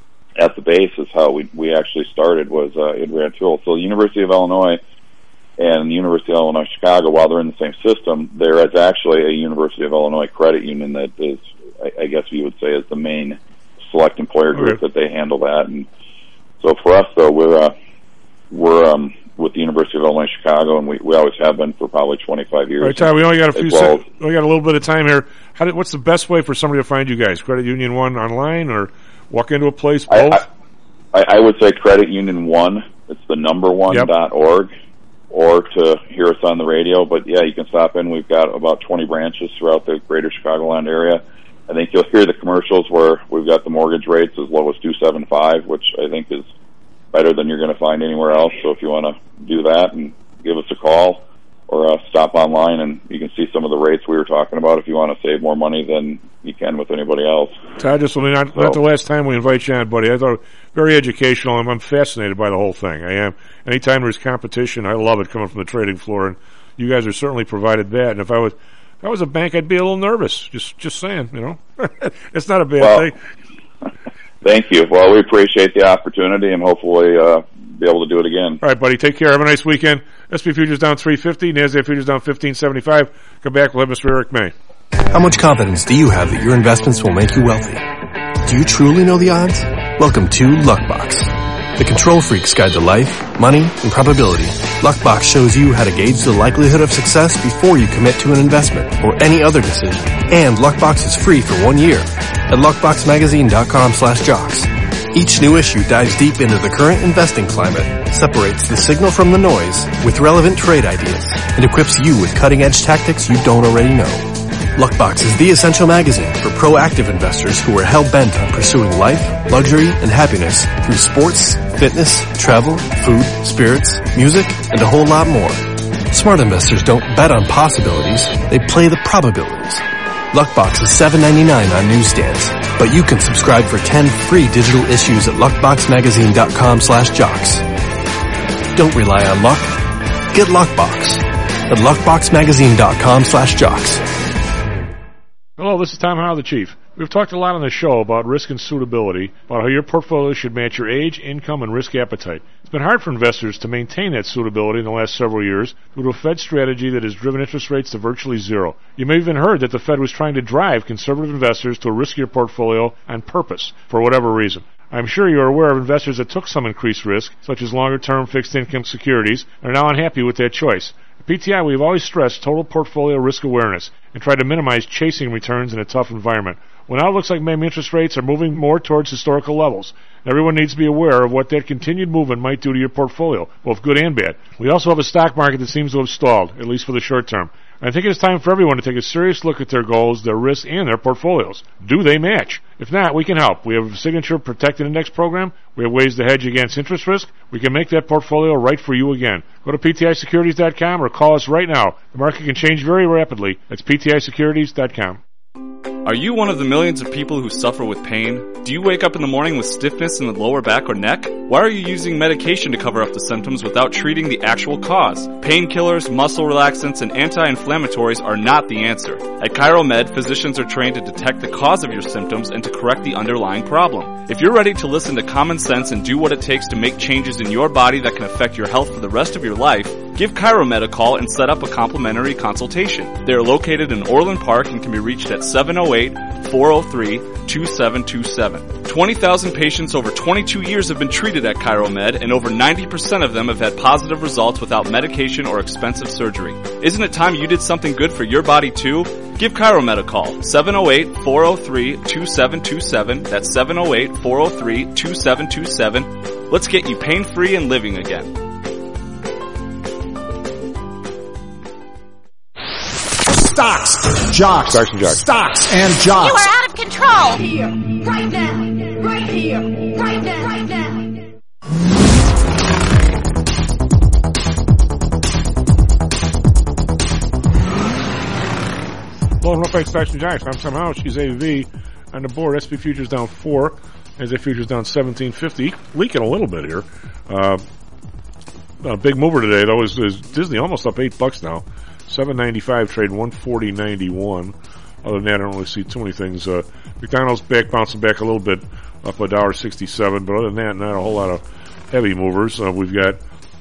Speaker 13: at the base is how we we actually started, was uh, in Rantoul. So the University of Illinois and the University of Illinois Chicago, while they're in the same system, there is actually a University of Illinois credit union that is, I, I guess you would say, is the main select employer group
Speaker 2: okay.
Speaker 13: that they handle that. And so for us, though, we're uh, we're um, with the University of Illinois Chicago, and we, we always have been for probably twenty-five years.
Speaker 2: All right, Todd, we only got a few
Speaker 13: well,
Speaker 2: seconds. We got a little bit of time here. How did, what's the best way for somebody to find you guys? Credit Union One online, or walk into a place, both?
Speaker 13: I, I, I would say Credit Union One. It's the number one
Speaker 2: yep.
Speaker 13: dot org, or to hear us on the radio. But yeah, you can stop in. We've got about twenty branches throughout the greater Chicagoland area. I think you'll hear the commercials where we've got the mortgage rates as low as two seven five, which I think is better than you're going to find anywhere else. So if you want to do that and give us a call, or uh, stop online and you can see some of the rates we were talking about if you want to save more money than you can with anybody else.
Speaker 2: Todd, this will be not, so. not the last time we invite you on, buddy. I thought it was very educational, and I'm fascinated by the whole thing. I am. Anytime there's competition, I love it coming from the trading floor, and you guys are certainly provided that. And if I was if I was a bank, I'd be a little nervous. Just just saying, you know. It's not a bad
Speaker 13: well,
Speaker 2: thing.
Speaker 13: Thank you. Well, we appreciate the opportunity, and hopefully uh, be able to do it again.
Speaker 2: All right, buddy. Take care. Have a nice weekend. S and P futures down three fifty. NASDAQ futures down fifteen seventy-five. Come back. We'll have Mister Eric May.
Speaker 3: How much confidence do you have that your investments will make you wealthy? Do you truly know the odds? Welcome to Luckbox, the control freak's guide to life, money, and probability. Luckbox shows you how to gauge the likelihood of success before you commit to an investment or any other decision. And Luckbox is free for one year at luckboxmagazine.com slash jocks. Each new issue dives deep into the current investing climate, separates the signal from the noise with relevant trade ideas, and equips you with cutting-edge tactics you don't already know. Luckbox is the essential magazine for proactive investors who are hell-bent on pursuing life, luxury, and happiness through sports, fitness, travel, food, spirits, music, and a whole lot more. Smart investors don't bet on possibilities, they play the probabilities. Luckbox is seven ninety-nine on newsstands, but you can subscribe for ten free digital issues at luckboxmagazine.com slash jocks. Don't rely on luck. Get Luckbox at luckboxmagazine.com slash jocks.
Speaker 2: Hello, this is Tom Howell, the Chief. We've talked a lot on the show about risk and suitability, about how your portfolio should match your age, income, and risk appetite. It's been hard for investors to maintain that suitability in the last several years due to a Fed strategy that has driven interest rates to virtually zero. You may have even heard that the Fed was trying to drive conservative investors to a riskier portfolio on purpose, for whatever reason. I'm sure you're aware of investors that took some increased risk, such as longer-term fixed-income securities, and are now unhappy with that choice. At P T I, we've always stressed total portfolio risk awareness and tried to minimize chasing returns in a tough environment. Well, now it looks like maybe interest rates are moving more towards historical levels. Everyone needs to be aware of what that continued movement might do to your portfolio, both good and bad. We also have a stock market that seems to have stalled, at least for the short term. I think it's time for everyone to take a serious look at their goals, their risks, and their portfolios. Do they match? If not, we can help. We have a signature protected index program. We have ways to hedge against interest risk. We can make that portfolio right for you again. Go to P T I securities dot com or call us right now. The market can change very rapidly. That's P T I securities dot com.
Speaker 5: Are you one of the millions of people who suffer with pain? Do you wake up in the morning with stiffness in the lower back or neck? Why are you using medication to cover up the symptoms without treating the actual cause? Painkillers, muscle relaxants, and anti-inflammatories are not the answer. At ChiroMed, physicians are trained to detect the cause of your symptoms and to correct the underlying problem. If you're ready to listen to common sense and do what it takes to make changes in your body that can affect your health for the rest of your life, give ChiroMed a call and set up a complimentary consultation. They are located in Orland Park and can be reached at seven oh eight, four oh three, two seven two seven. twenty thousand patients over twenty-two years have been treated at ChiroMed, and over ninety percent of them have had positive results without medication or expensive surgery. Isn't it time you did something good for your body too? Give ChiroMed a call, seven oh eight, four oh three, two seven two seven. That's seven oh eight, four oh three, two seven two seven. Let's get you pain-free and living again.
Speaker 6: Stocks, jocks,
Speaker 2: Stocks and jocks.
Speaker 6: Stocks and jocks.
Speaker 8: You are out of control. Here, right now, right here, right now, right now.
Speaker 2: Well, up by Stocks and Jocks. I'm Tom Howell. She's A V on the board. S and P futures down four. S and P futures down seventeen fifty. Leaking a little bit here. Uh, a big mover today though is, is Disney, almost up eight bucks now. seven ninety-five trade one forty ninety-one. Other than that, I don't really see too many things. Uh, McDonald's back bouncing back a little bit, up a dollar sixty-seven. But other than that, not a whole lot of heavy movers. Uh, we've got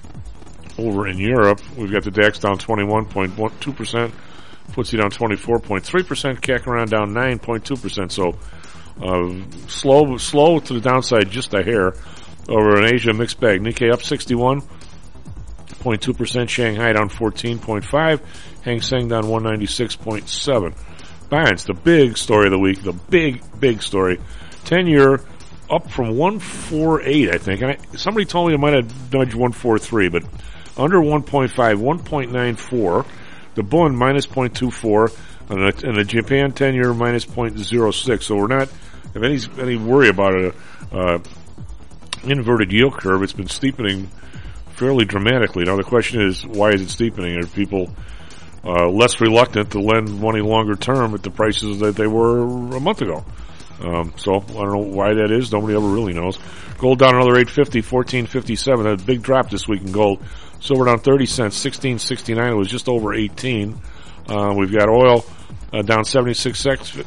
Speaker 2: over in Europe, we've got the DAX down twenty-one point two percent, F T S E down twenty-four point three percent, C A C around down nine point two percent. So uh, slow, slow to the downside, just a hair. Over in Asia, mixed bag. Nikkei up sixty-one. zero point two percent, Shanghai down fourteen point five, Hang Seng down one ninety-six point seven. Bonds, the big story of the week, the big, big story. ten-year up from one forty-eight, I think. And I, somebody told me it might have nudged one forty-three, but under one point five, one point nine four. The Bund minus zero point two four, and the, and the Japan ten-year minus zero point zero six. So we're not have any any worry about a uh, inverted yield curve. It's been steepening fairly dramatically. Now the question is, why is it steepening? Are people uh, less reluctant to lend money longer term at the prices that they were a month ago? Um, so I don't know why that is. Nobody ever really knows. Gold down another eight fifty, fourteen fifty-seven. A big drop this week in gold. Silver down thirty cents, sixteen sixty-nine. It was just over eighteen. Uh, we've got oil uh, down seventy-six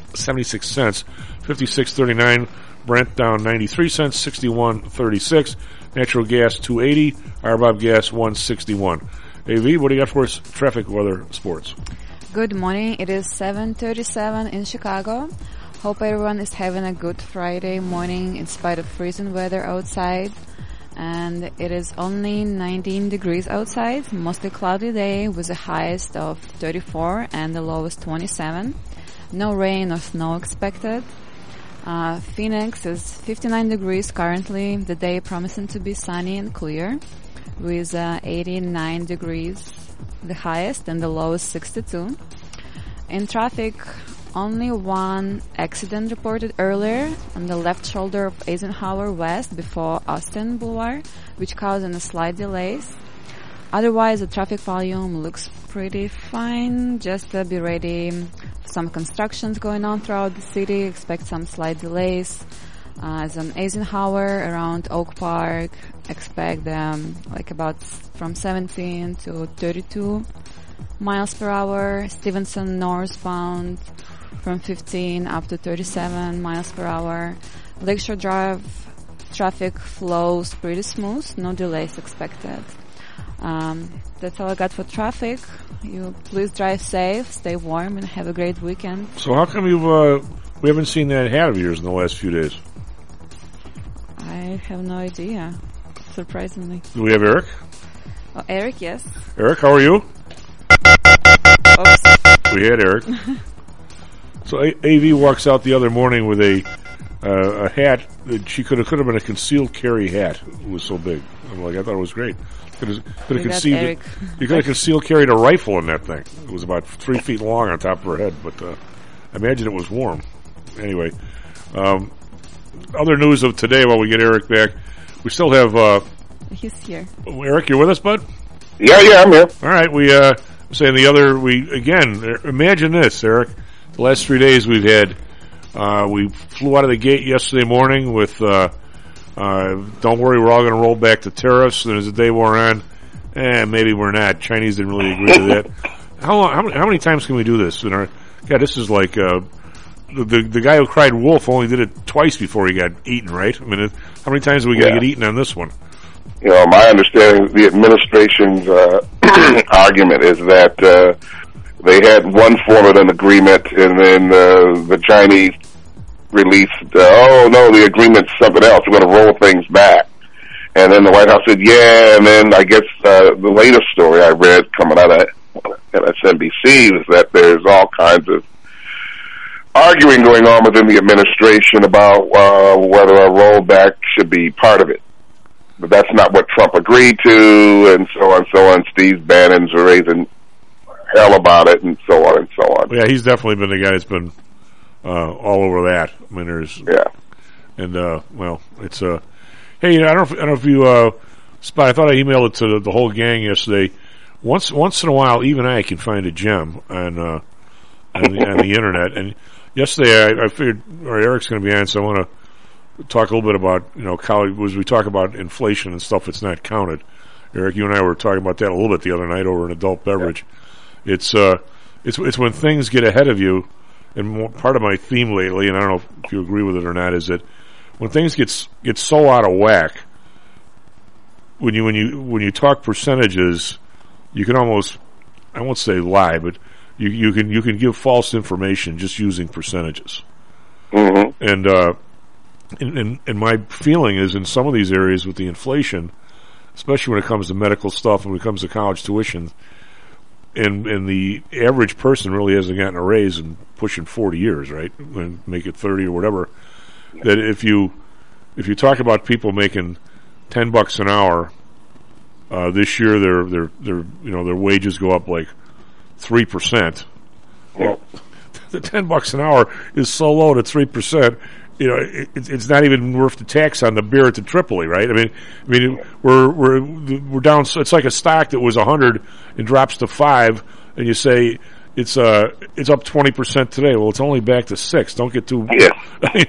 Speaker 2: cents, fifty-six thirty-nine. Brent down ninety-three cents, sixty-one thirty-six. Natural gas two eighty, R B O B gas one sixty-one. A V, what do you got for us? Traffic, weather, sports.
Speaker 9: Good morning. It is seven thirty-seven in Chicago. Hope everyone is having a good Friday morning in spite of freezing weather outside. And it is only nineteen degrees outside, mostly cloudy day with a highest of thirty-four and the lowest twenty-seven. No rain or snow expected. Uh, Phoenix is fifty-nine degrees currently, the day promising to be sunny and clear, with uh, eighty-nine degrees the highest and the lowest sixty-two. in traffic, only one accident reported earlier on the left shoulder of Eisenhower West before Austin Boulevard, which caused a slight delays. Otherwise, the traffic volume looks pretty fine. Just uh, be ready for some constructions going on throughout the city. Expect some slight delays. Uh, as on Eisenhower around Oak Park, expect um, like about from seventeen to thirty-two miles per hour. Stevenson northbound from fifteen up to thirty-seven miles per hour. Lakeshore Drive traffic flows pretty smooth, no delays expected. Um, that's all I got for traffic. You please drive safe, stay warm, and have a great weekend.
Speaker 2: So how come you've uh, we haven't seen that hat of yours in the last few days?
Speaker 9: I have no idea, surprisingly.
Speaker 2: Do we have Eric?
Speaker 9: Oh, Eric, yes.
Speaker 2: Eric, how are you?
Speaker 9: Oops.
Speaker 2: We had Eric. So a- AV walks out the other morning with a uh, a hat that she could have could have been a concealed carry hat. It was so big. I'm like, I thought it was great. Could have, could have concealed. You could have concealed carried a rifle in that thing. It was about three feet long on top of her head, but uh, I imagine it was warm. Anyway, um, other news of today. While we get Eric back, we still have. Uh,
Speaker 9: He's here.
Speaker 2: Eric, you're with us, bud?
Speaker 14: Yeah, yeah, I'm here.
Speaker 2: All right, we uh, saying the other. We again. Imagine this, Eric. The last three days we've had. Uh, we flew out of the gate yesterday morning with. Uh, Uh, don't worry, we're all going to roll back to tariffs. And as the day wore on, eh, maybe we're not. Chinese didn't really agree to that. How long? How, how many times can we do this? In our, God, this is like uh, the the guy who cried wolf only did it twice before he got eaten, right? I mean, how many times are we going to
Speaker 14: Yeah.
Speaker 2: get eaten on this one?
Speaker 14: You know, my understanding, the administration's uh, argument is that uh, they had one form of an agreement, and then uh, the Chinese released, uh, oh no, the agreement's something else. We're going to roll things back. And then the White House said, yeah, and then I guess uh, the latest story I read coming out of M S N B C was that there's all kinds of arguing going on within the administration about uh, whether a rollback should be part of it. But that's not what Trump agreed to, and so on and so on. Steve Bannon's raising hell about it, and so on and so on.
Speaker 2: Yeah, he's definitely been the guy that's been uh, all over that. I mean, there's
Speaker 14: yeah,
Speaker 2: and uh, well, it's uh, hey, I don't know if, I don't know if you uh, spot. I thought I emailed it to the, the whole gang yesterday. Once once in a while, even I can find a gem on uh, on, the, on the internet. And yesterday, I, I figured, all right, Eric's going to be on, so I want to talk a little bit about, you know, college, as we talk about inflation and stuff that's not counted. Eric, you and I were talking about that a little bit the other night over an adult beverage. Yeah. It's uh, it's it's when things get ahead of you, and more, part of my theme lately, and I don't know if you agree with it or not, is that when things get get so out of whack, when you when you when you talk percentages, you can almost, I won't say lie, but you you can you can give false information just using percentages.
Speaker 14: Mm-hmm.
Speaker 2: And uh, and, and and my feeling is in some of these areas with the inflation, especially when it comes to medical stuff and when it comes to college tuition, and and the average person really hasn't gotten a raise in pushing forty years, right? And make it thirty or whatever. That if you if you talk about people making ten bucks an hour, uh, this year their their their you know their wages go up like three percent. Well, the ten bucks an hour is so low to three percent. You know, it, it's not even worth the tax on the beer at the Tripoli, right? I mean, I mean, we're we're we're down. It's like a stock that was a hundred and drops to five, and you say it's uh it's up twenty percent today. Well, it's only back to six. Don't get too
Speaker 14: yeah.
Speaker 2: you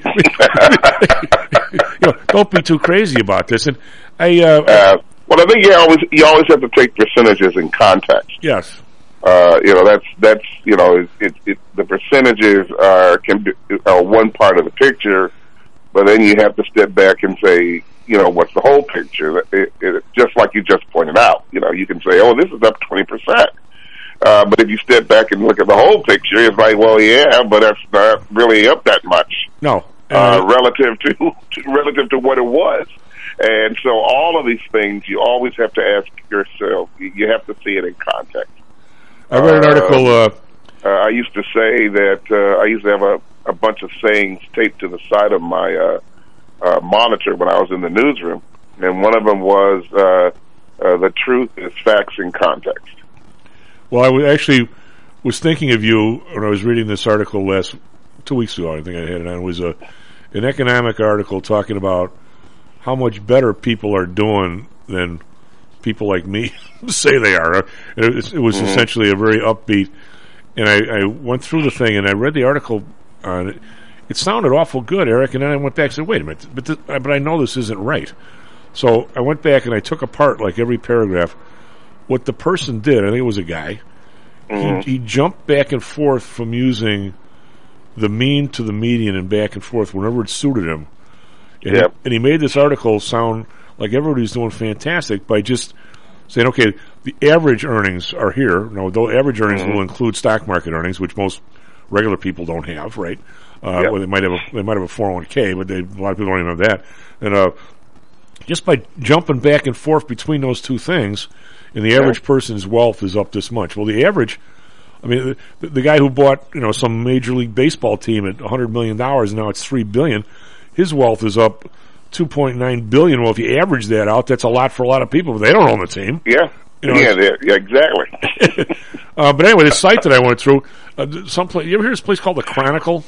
Speaker 2: know, don't be too crazy about this. And I uh,
Speaker 14: uh, well, I think you always you always have to take percentages in context.
Speaker 2: Yes.
Speaker 14: Uh, you know, that's, that's, you know, it, it, it, the percentages are, can be, are one part of the picture, but then you have to step back and say, you know, what's the whole picture? It, it, just like you just pointed out, you know, you can say, oh, this is up twenty percent. Uh, but if you step back and look at the whole picture, it's like, well, yeah, but that's not really up that much.
Speaker 2: No.
Speaker 14: Uh, relative to, to, relative to what it was. And so all of these things, you always have to ask yourself, you have to see it in context.
Speaker 2: I read an article. Uh,
Speaker 14: uh, I used to say that uh, I used to have a, a bunch of sayings taped to the side of my uh, uh, monitor when I was in the newsroom, and one of them was, uh, uh, "The truth is facts in context."
Speaker 2: Well, I was actually was thinking of you when I was reading this article last two weeks ago. I think I had it on. It was a an economic article talking about how much better people are doing than people like me say they are. It was, it was mm-hmm. essentially a very upbeat. And I, I went through the thing and I read the article on it. It sounded awful good, Eric. And then I went back and said, "Wait a minute, but this, but I know this isn't right." So I went back and I took apart like every paragraph what the person did. I think it was a guy. Mm-hmm. He, he jumped back and forth from using the mean to the median and back and forth whenever it suited him. And, yep. he, and he made this article sound like everybody's doing fantastic by just saying, okay, the average earnings are here. Now, though average earnings mm-hmm. will include stock market earnings, which most regular people don't have, right? Uh, yep. Well, they might have a, they might have a four oh one k, but they, a lot of people don't even have that. And uh, just by jumping back and forth between those two things, and the average person's wealth is up this much. Well, the average, I mean, the, the guy who bought, you know, some Major League Baseball team at one hundred million dollars, and now it's three billion dollars, his wealth is up two point nine billion dollars. Well, if you average that out, that's a lot for a lot of people, but they don't own the team.
Speaker 14: Yeah.
Speaker 2: You know,
Speaker 14: yeah, yeah, exactly.
Speaker 2: uh, but anyway, the site that I went through, uh, some place, you ever hear this place called the Chronicle?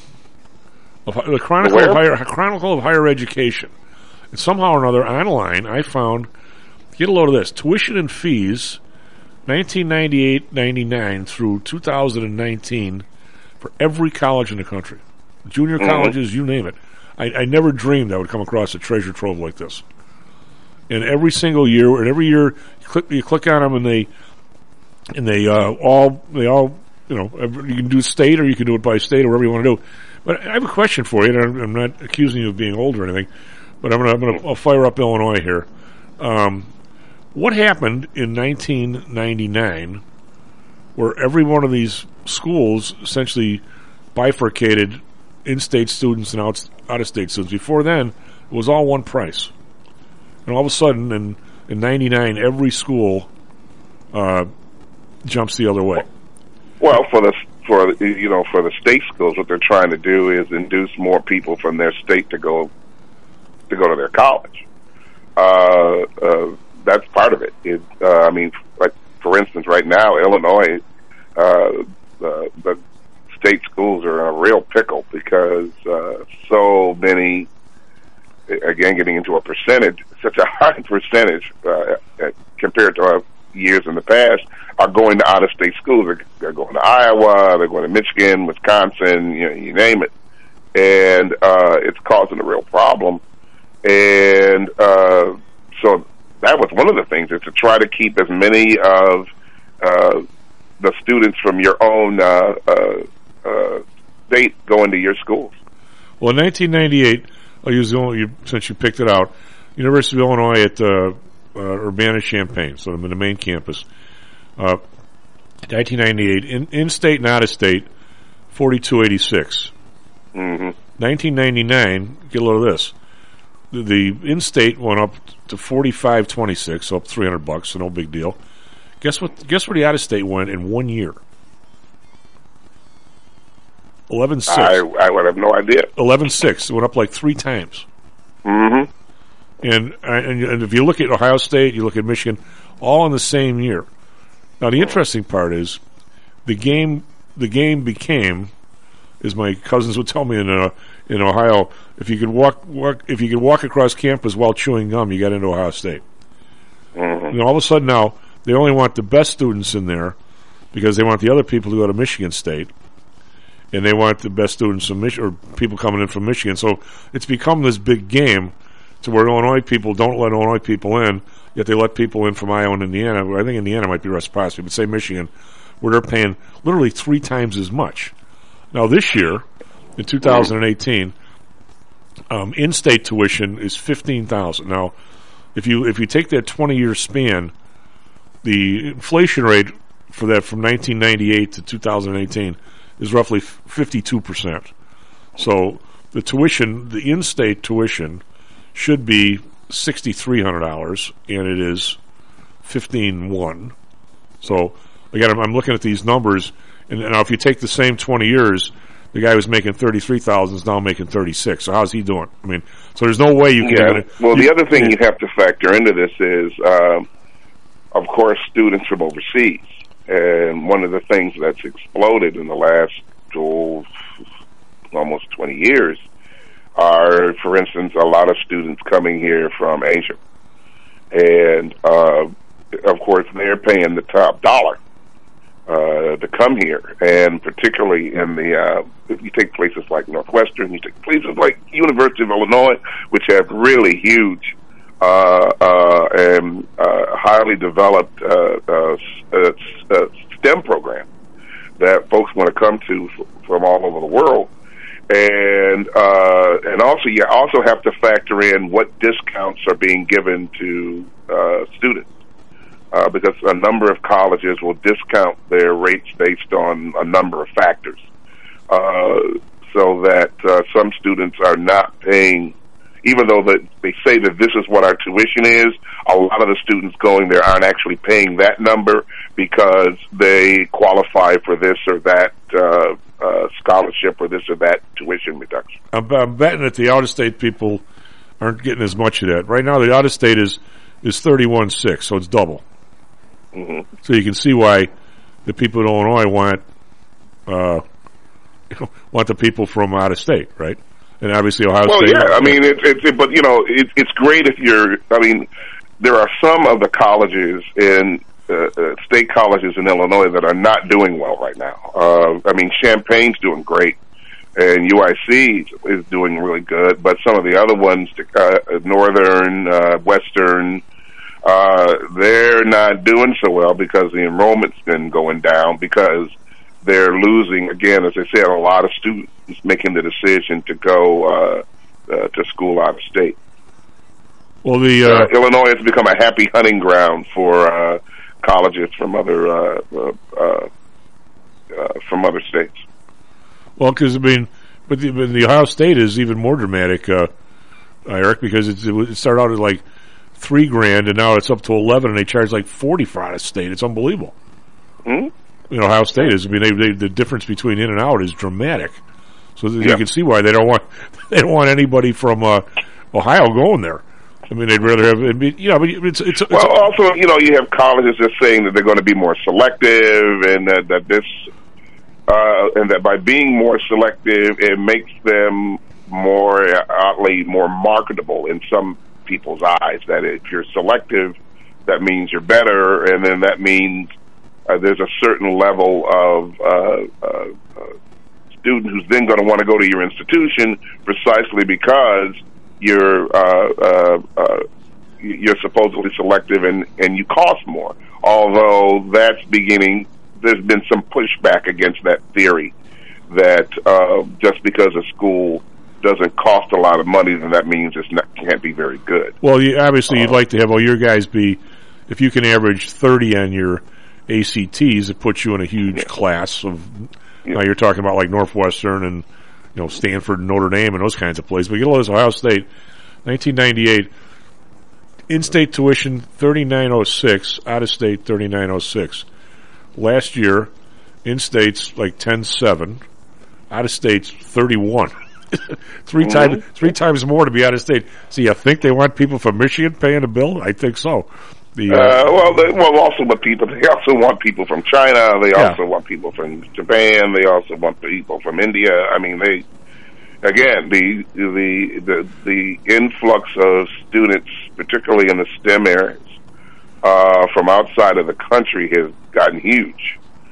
Speaker 2: Of, the Chronicle of, Higher, Chronicle of Higher Education. And somehow or another, online, I found, get a load of this, tuition and fees, nineteen ninety-eight ninety-nine through two thousand nineteen for every college in the country. Junior mm-hmm. colleges, you name it. I, I never dreamed I would come across a treasure trove like this. And every single year, and every year, you click, you click on them, and they, and they uh, all, they all, you know, you can do state or you can do it by state or whatever you want to do. But I have a question for you, and I'm not accusing you of being old or anything, but I'm going to, I'm going to, I'll fire up Illinois here. Um, what happened in nineteen ninety-nine, where every one of these schools essentially bifurcated in-state students and out, out-of-state students? Before then, it was all one price. And all of a sudden, in, in ninety-nine, every school uh, jumps the other way.
Speaker 14: Well, for the for you know for the state schools, what they're trying to do is induce more people from their state to go to go to their college. Uh, uh, that's part of it. it uh, I mean, like for instance, right now, Illinois, uh, the, the state schools are in a real pickle because uh, so many. Again, getting into a percentage, such a high percentage uh, compared to uh, years in the past, are going to out-of-state schools. They're, they're going to Iowa, they're going to Michigan, Wisconsin, you know, you name it. And uh, it's causing a real problem. And uh, so that was one of the things, is to try to keep as many of uh, the students from your own uh, uh, uh, state going to your schools.
Speaker 2: Well, in nineteen ninety-eight... I'll use the only, since you picked it out, University of Illinois at uh, uh, Urbana-Champaign, so I'm in the main campus. Uh, nineteen ninety-eight, in, in-state and out-of-state, forty-two eighty-six.
Speaker 14: Mm-hmm.
Speaker 2: nineteen ninety-nine, get a load of this. The, the in-state went up to forty-five twenty-six, so up three hundred bucks, so no big deal. Guess what? Guess where the out-of-state went in one year? eleven six.
Speaker 14: I, I would have no idea.
Speaker 2: eleven six. It went up like three times.
Speaker 14: Mm-hmm.
Speaker 2: And, and and if you look at Ohio State, you look at Michigan, all in the same year. Now, the interesting part is the game the game became, as my cousins would tell me in uh, in Ohio, if you could walk, walk if you could walk across campus while chewing gum, you got into Ohio State.
Speaker 14: Mm-hmm.
Speaker 2: And all of a sudden now, they only want the best students in there because they want the other people to go to Michigan State. And they want the best students from Mich- or people coming in from Michigan. So it's become this big game to where Illinois people don't let Illinois people in, yet they let people in from Iowa and Indiana. I think Indiana might be reciprocity, but say Michigan, where they're paying literally three times as much. Now this year, in two thousand eighteen, um, in-state tuition is fifteen thousand dollars. Now, if you if you take that twenty-year span, the inflation rate for that from nineteen ninety-eight to two thousand eighteen is roughly fifty-two percent. So the tuition, the in-state tuition, should be six thousand three hundred dollars, and it is fifteen one. So again, I'm, I'm looking at these numbers, and now if you take the same twenty years, the guy who's making thirty-three thousand is now making thirty-six. So how's he doing? I mean, so there's no way you can.
Speaker 14: Yeah. Well, you, the other thing you have to factor into this is, um, of course, students from overseas. And one of the things that's exploded in the last oh, almost twenty years are, for instance, a lot of students coming here from Asia. And, uh, of course, they're paying the top dollar uh, to come here. And particularly in the, uh, if you take places like Northwestern, you take places like University of Illinois, which have really huge Uh, uh, and uh, highly developed uh, uh, uh, uh, STEM program that folks want to come to f- from all over the world, and uh, and also you also have to factor in what discounts are being given to uh, students, uh, because a number of colleges will discount their rates based on a number of factors, uh, so that uh, some students are not paying. Even though that they say that this is what our tuition is, a lot of the students going there aren't actually paying that number because they qualify for this or that uh, uh, scholarship or this or that tuition reduction.
Speaker 2: I'm, I'm betting that the out-of-state people aren't getting as much of that. Right now, the out-of-state is, is thirty-one six, so it's double.
Speaker 14: Mm-hmm.
Speaker 2: So you can see why the people in Illinois want uh, want the people from out-of-state, right? And obviously Ohio
Speaker 14: well,
Speaker 2: State.
Speaker 14: Well, yeah, I mean, it's, it's, it, but you know, it, it's great if you're, I mean, there are some of the colleges in, uh, uh, state colleges in Illinois that are not doing well right now. Uh, I mean, Champaign's doing great, and U I C is doing really good, but some of the other ones, uh, Northern, uh, Western, uh, they're not doing so well because the enrollment's been going down because they're losing, again, as I said, a lot of students making the decision to go uh, uh, to school out of state.
Speaker 2: Well, the uh,
Speaker 14: uh, Illinois has become a happy hunting ground for uh, colleges from other uh, uh, uh, uh, from other states.
Speaker 2: Well, because I mean, but the, but the Ohio State is even more dramatic, uh, Eric, because it's, it started out at like three grand, and now it's up to eleven, and they charge like forty for out of state. It's unbelievable.
Speaker 14: Mm-hmm.
Speaker 2: You know, Ohio State is. I mean, they, they, the difference between in and out is dramatic. So th-
Speaker 14: yeah.
Speaker 2: you can see why they don't want they don't want anybody from uh, Ohio going there. I mean, they'd rather have. I mean, you know, but it's it's. it's
Speaker 14: well, also, you know, you have colleges that are saying that they're going to be more selective, and that, that this, uh, and that by being more selective, it makes them more oddly more marketable in some people's eyes. That if you're selective, that means you're better, and then that means Uh, there's a certain level of uh, uh, uh, student who's then going to want to go to your institution precisely because you're uh, uh, uh, you're supposedly selective and, and you cost more. Although that's beginning, there's been some pushback against that theory that uh, just because a school doesn't cost a lot of money, then that means it can't be very good.
Speaker 2: Well, you, obviously, uh, you'd like to have all your guys be, if you can average thirty on your A C Ts, it puts you in a huge yeah. class of. Yeah. Now you're talking about like Northwestern and you know Stanford, and Notre Dame, and those kinds of places. But you get all this Ohio State, nineteen ninety-eight, in-state tuition thirty-nine oh six, out-of-state thirty-nine oh six. Last year, in-state's like ten seven, out-of-state's thirty-one. three
Speaker 14: mm-hmm.
Speaker 2: times, three times more to be out-of-state. So you think they want people from Michigan paying a bill? I think so. The, uh,
Speaker 14: uh, well, they, well, also but people. They also want people from China. They yeah. also want people from Japan. They also want people from India. I mean, they again the the the, the influx of students, particularly in the STEM areas, uh, from outside of the country has gotten huge,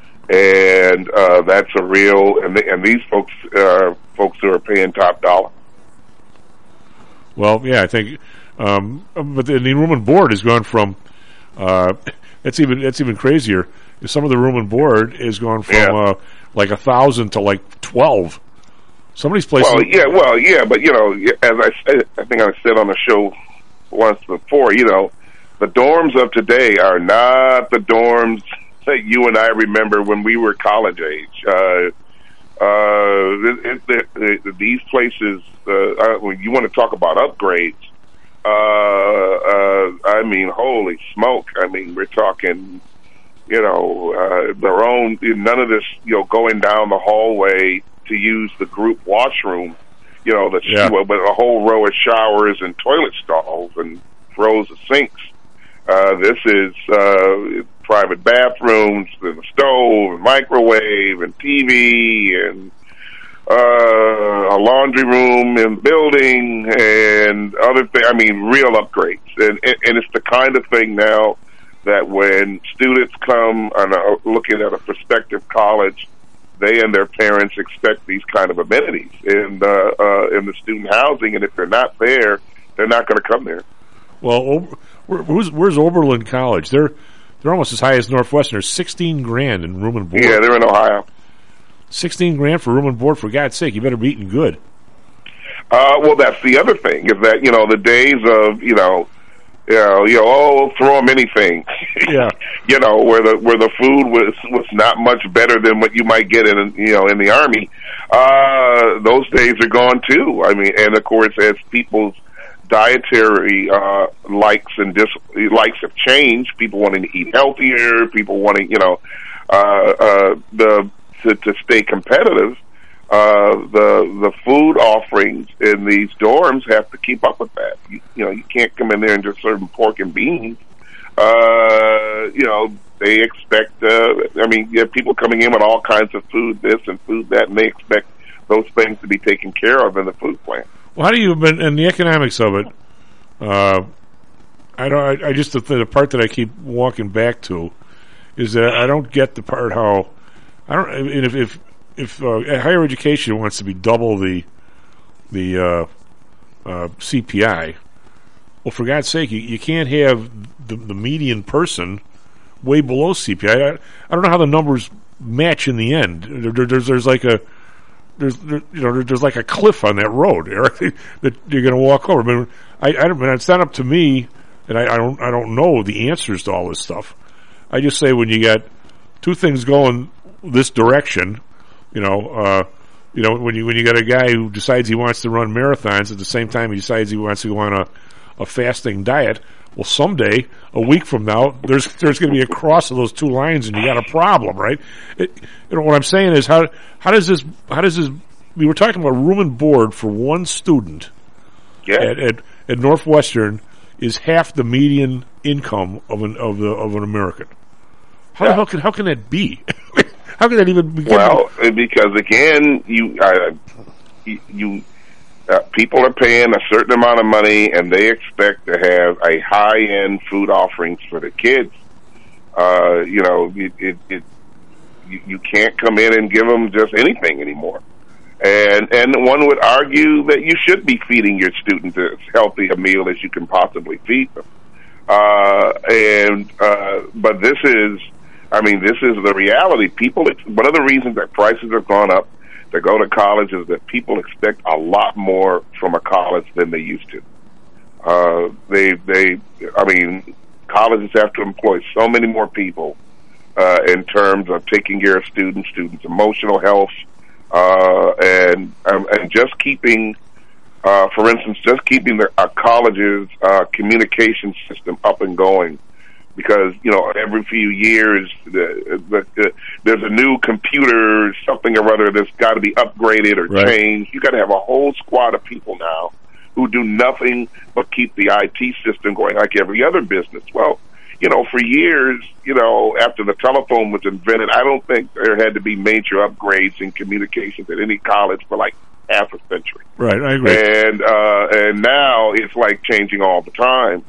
Speaker 14: and uh, that's a real. And, they, and these folks are folks who are paying top dollar.
Speaker 2: Well, yeah, I think, um, but the, the room and board has gone from. Uh, that's even that's even crazier. Some of the room and board is gone from
Speaker 14: yeah.
Speaker 2: uh, like a thousand to like twelve. Some of these places.
Speaker 14: Well, yeah, well, yeah, but you know, as I said, I think I said on the show once before. You know, the dorms of today are not the dorms that you and I remember when we were college age. Uh, uh, it, it, it, these places, uh, when you want to talk about upgrades. Uh, uh, I mean, holy smoke. I mean, we're talking, you know, uh, their own, none of this, you know, going down the hallway to use the group washroom, you know, the,
Speaker 2: yeah.
Speaker 14: but a whole row of showers and toilet stalls and rows of sinks. Uh, this is, uh, private bathrooms, and a stove, and microwave, and T V, and uh, a laundry room in the building, and other things. I mean, real upgrades. And, and it's the kind of thing now that when students come and are looking at a prospective college, they and their parents expect these kind of amenities in, uh, uh, in the student housing, and if they're not there, they're not going to come there.
Speaker 2: Well, Ober, where, who's, where's Oberlin College? They're they're almost as high as Northwestern. There's sixteen grand in room and board.
Speaker 14: Yeah, they're in Ohio.
Speaker 2: Sixteen grand for room and board. For God's sake, you better be eating good.
Speaker 14: Uh, well, that's the other thing is that you know the days of you know. You know, you know, oh, throw them anything.
Speaker 2: Yeah.
Speaker 14: You know, where the where the food was was not much better than what you might get in you know in the Army. Uh, those days are gone too. I mean, and of course, as people's dietary uh, likes and dis likes have changed, people wanting to eat healthier, people wanting you know uh, uh, the to, to stay competitive. Uh, the the food offerings in these dorms have to keep up with that. You, you know, you can't come in there and just serve them pork and beans. Uh, you know, they expect. Uh, I mean, you have people coming in with all kinds of food, this and food that, and they expect those things to be taken care of in the food plan.
Speaker 2: Well, how do you? And the economics of it, uh, I don't. I, I just the, the part that I keep walking back to is that I don't get the part how I don't. And if if If uh, higher education wants to be double the the uh, uh, C P I, well, for God's sake, you, you can't have the, the median person way below C P I. I, I don't know how the numbers match in the end. There, there, there's there's like a there's there, you know there, there's like a cliff on that road, Eric, that you're going to walk over. I mean, I, I don't. It's not up to me, and I, I don't I don't know the answers to all this stuff. I just say when you got two things going this direction. You know, uh, you know when you when you got a guy who decides he wants to run marathons at the same time he decides he wants to go on a, a fasting diet. Well, someday, a week from now, there's there's going to be a cross of those two lines, and you got a problem, right? It, you know what I'm saying is how how does this how does this? We were talking about room and board for one student
Speaker 14: yeah.
Speaker 2: at, at at Northwestern is half the median income of an of the of an American. How yeah. the hell can how can that be? How can that even begin?
Speaker 14: Well, because again, you, uh, you, you uh, people are paying a certain amount of money, and they expect to have a high-end food offerings for the kids. Uh, you know, it, it, it you, you can't come in and give them just anything anymore. And and one would argue that you should be feeding your students as healthy a meal as you can possibly feed them. Uh, and uh, but this is. I mean, this is the reality. People, one of the reasons that prices have gone up to go to college is that people expect a lot more from a college than they used to. Uh, they, they, I mean, colleges have to employ so many more people uh, in terms of taking care of students, students' emotional health, uh, and um, and just keeping, uh, for instance, just keeping the uh, college's uh, communication system up and going. Because, you know, every few years the, the, the, there's a new computer, something or other that's got to be upgraded or
Speaker 2: right.
Speaker 14: changed. You got to have a whole squad of people now who do nothing but keep the I T system going like every other business. Well, you know, for years, you know, after the telephone was invented, I don't think there had to be major upgrades in communications at any college for like half a century.
Speaker 2: Right, I agree.
Speaker 14: And, uh, and now it's like changing all the time.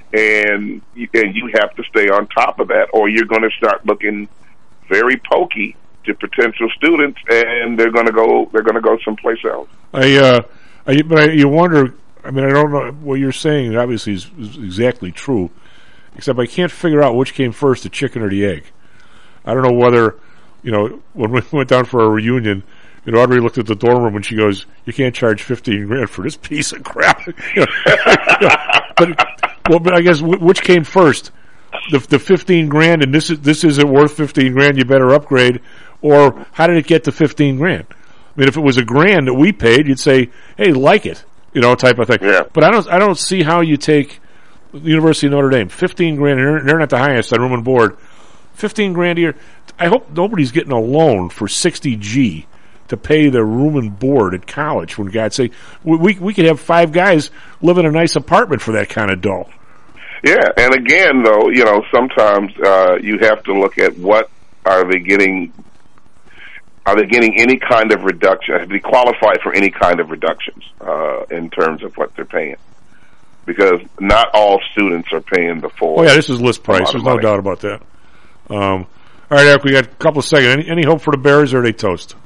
Speaker 14: And and you have to stay on top of that, or you're going to start looking very pokey to potential students, and they're going to go they're going to go someplace else.
Speaker 2: I, uh, I but I, you wonder. I mean, I don't know what you're saying. Obviously, is, is exactly true, except I can't figure out which came first, the chicken or the egg. I don't know whether you know when we went down for a reunion. You know, Audrey looked at the dorm room and she goes, "You can't charge fifteen grand for this piece of crap." you know, you know, but, well, but I guess w- which came first, the the fifteen grand, and this is this isn't worth fifteen grand. You better upgrade, or how did it get to fifteen grand? I mean, if it was a grand that we paid, you'd say, "Hey, like it," you know, type of thing.
Speaker 14: Yeah.
Speaker 2: But I don't I don't see how you take the University of Notre Dame, fifteen grand, and they're, they're not the highest on room and board, fifteen grand a year. I hope nobody's getting a loan for sixty G. To pay their room and board at college. When God's sake, we, we we could have five guys live in a nice apartment for that kind of dough.
Speaker 14: Yeah, and again, though, you know, sometimes uh, you have to look at what are they getting. Are they getting any kind of reduction? Have they qualified for any kind of reductions uh, in terms of what they're paying? Because not all students are paying the full.
Speaker 2: Oh yeah, this is list price. There's no doubt about that. Um, all right, Eric, we got a couple of seconds. Any, any hope for the Bears, or are they toast?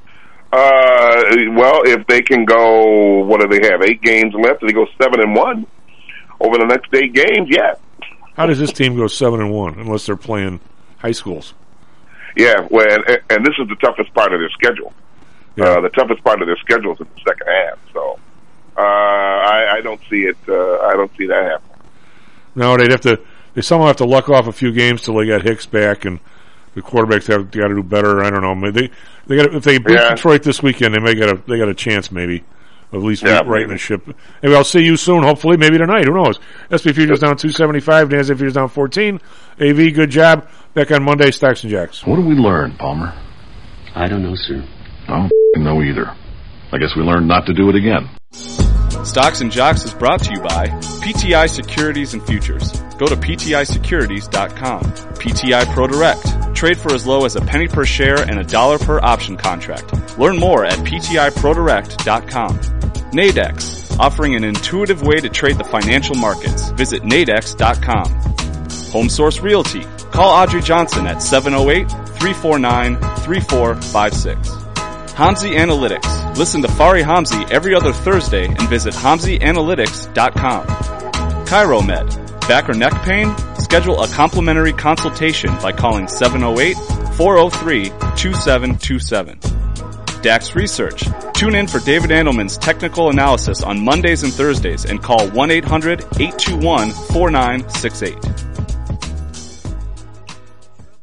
Speaker 14: Uh, well, if they can go, what do they have? Eight games left. If they go seven and one over the next eight games, yeah.
Speaker 2: How does this team go seven and one unless they're playing high schools?
Speaker 14: Yeah, well, and, and this is the toughest part of their schedule. Yeah. Uh, the toughest part of their schedule is in the second half. So uh, I, I don't see it. Uh, I don't see that happening.
Speaker 2: No, they'd have to. They somehow have to luck off a few games till they got Hicks back, and the quarterbacks have got to do better. I don't know. Maybe they they got if they beat yeah. Detroit this weekend, they may get a they got a chance maybe. At least yeah, right in the ship. Maybe I'll see you soon, hopefully, maybe tonight. Who knows? S P Futures down two seventy-five, NASDAQ Futures down fourteen. A V, good job. Back on Monday, Stocks and Jocks.
Speaker 15: What did we learn, Palmer?
Speaker 16: I don't know, sir.
Speaker 15: I don't know either. I guess we learned not to do it again.
Speaker 5: Stocks and Jocks is brought to you by P T I Securities and Futures. Go to P T I securities dot com. P T I Pro Direct. Trade for as low as a penny per share and a dollar per option contract. Learn more at P T I pro direct dot com. Nadex, offering an intuitive way to trade the financial markets. Visit nadex dot com. Home Source Realty. Call Audrey Johnson at seven oh eight, three four nine, three four five six. Hamzy Analytics. Listen to Fari Hamzy every other Thursday and visit hamzy analytics dot com. ChiroMed. Back or neck pain? Schedule a complimentary consultation by calling seven oh eight, four oh three, two seven two seven. Dax Research. Tune in for David Andelman's technical analysis on Mondays and Thursdays and call one eight hundred, eight two one, four nine six eight.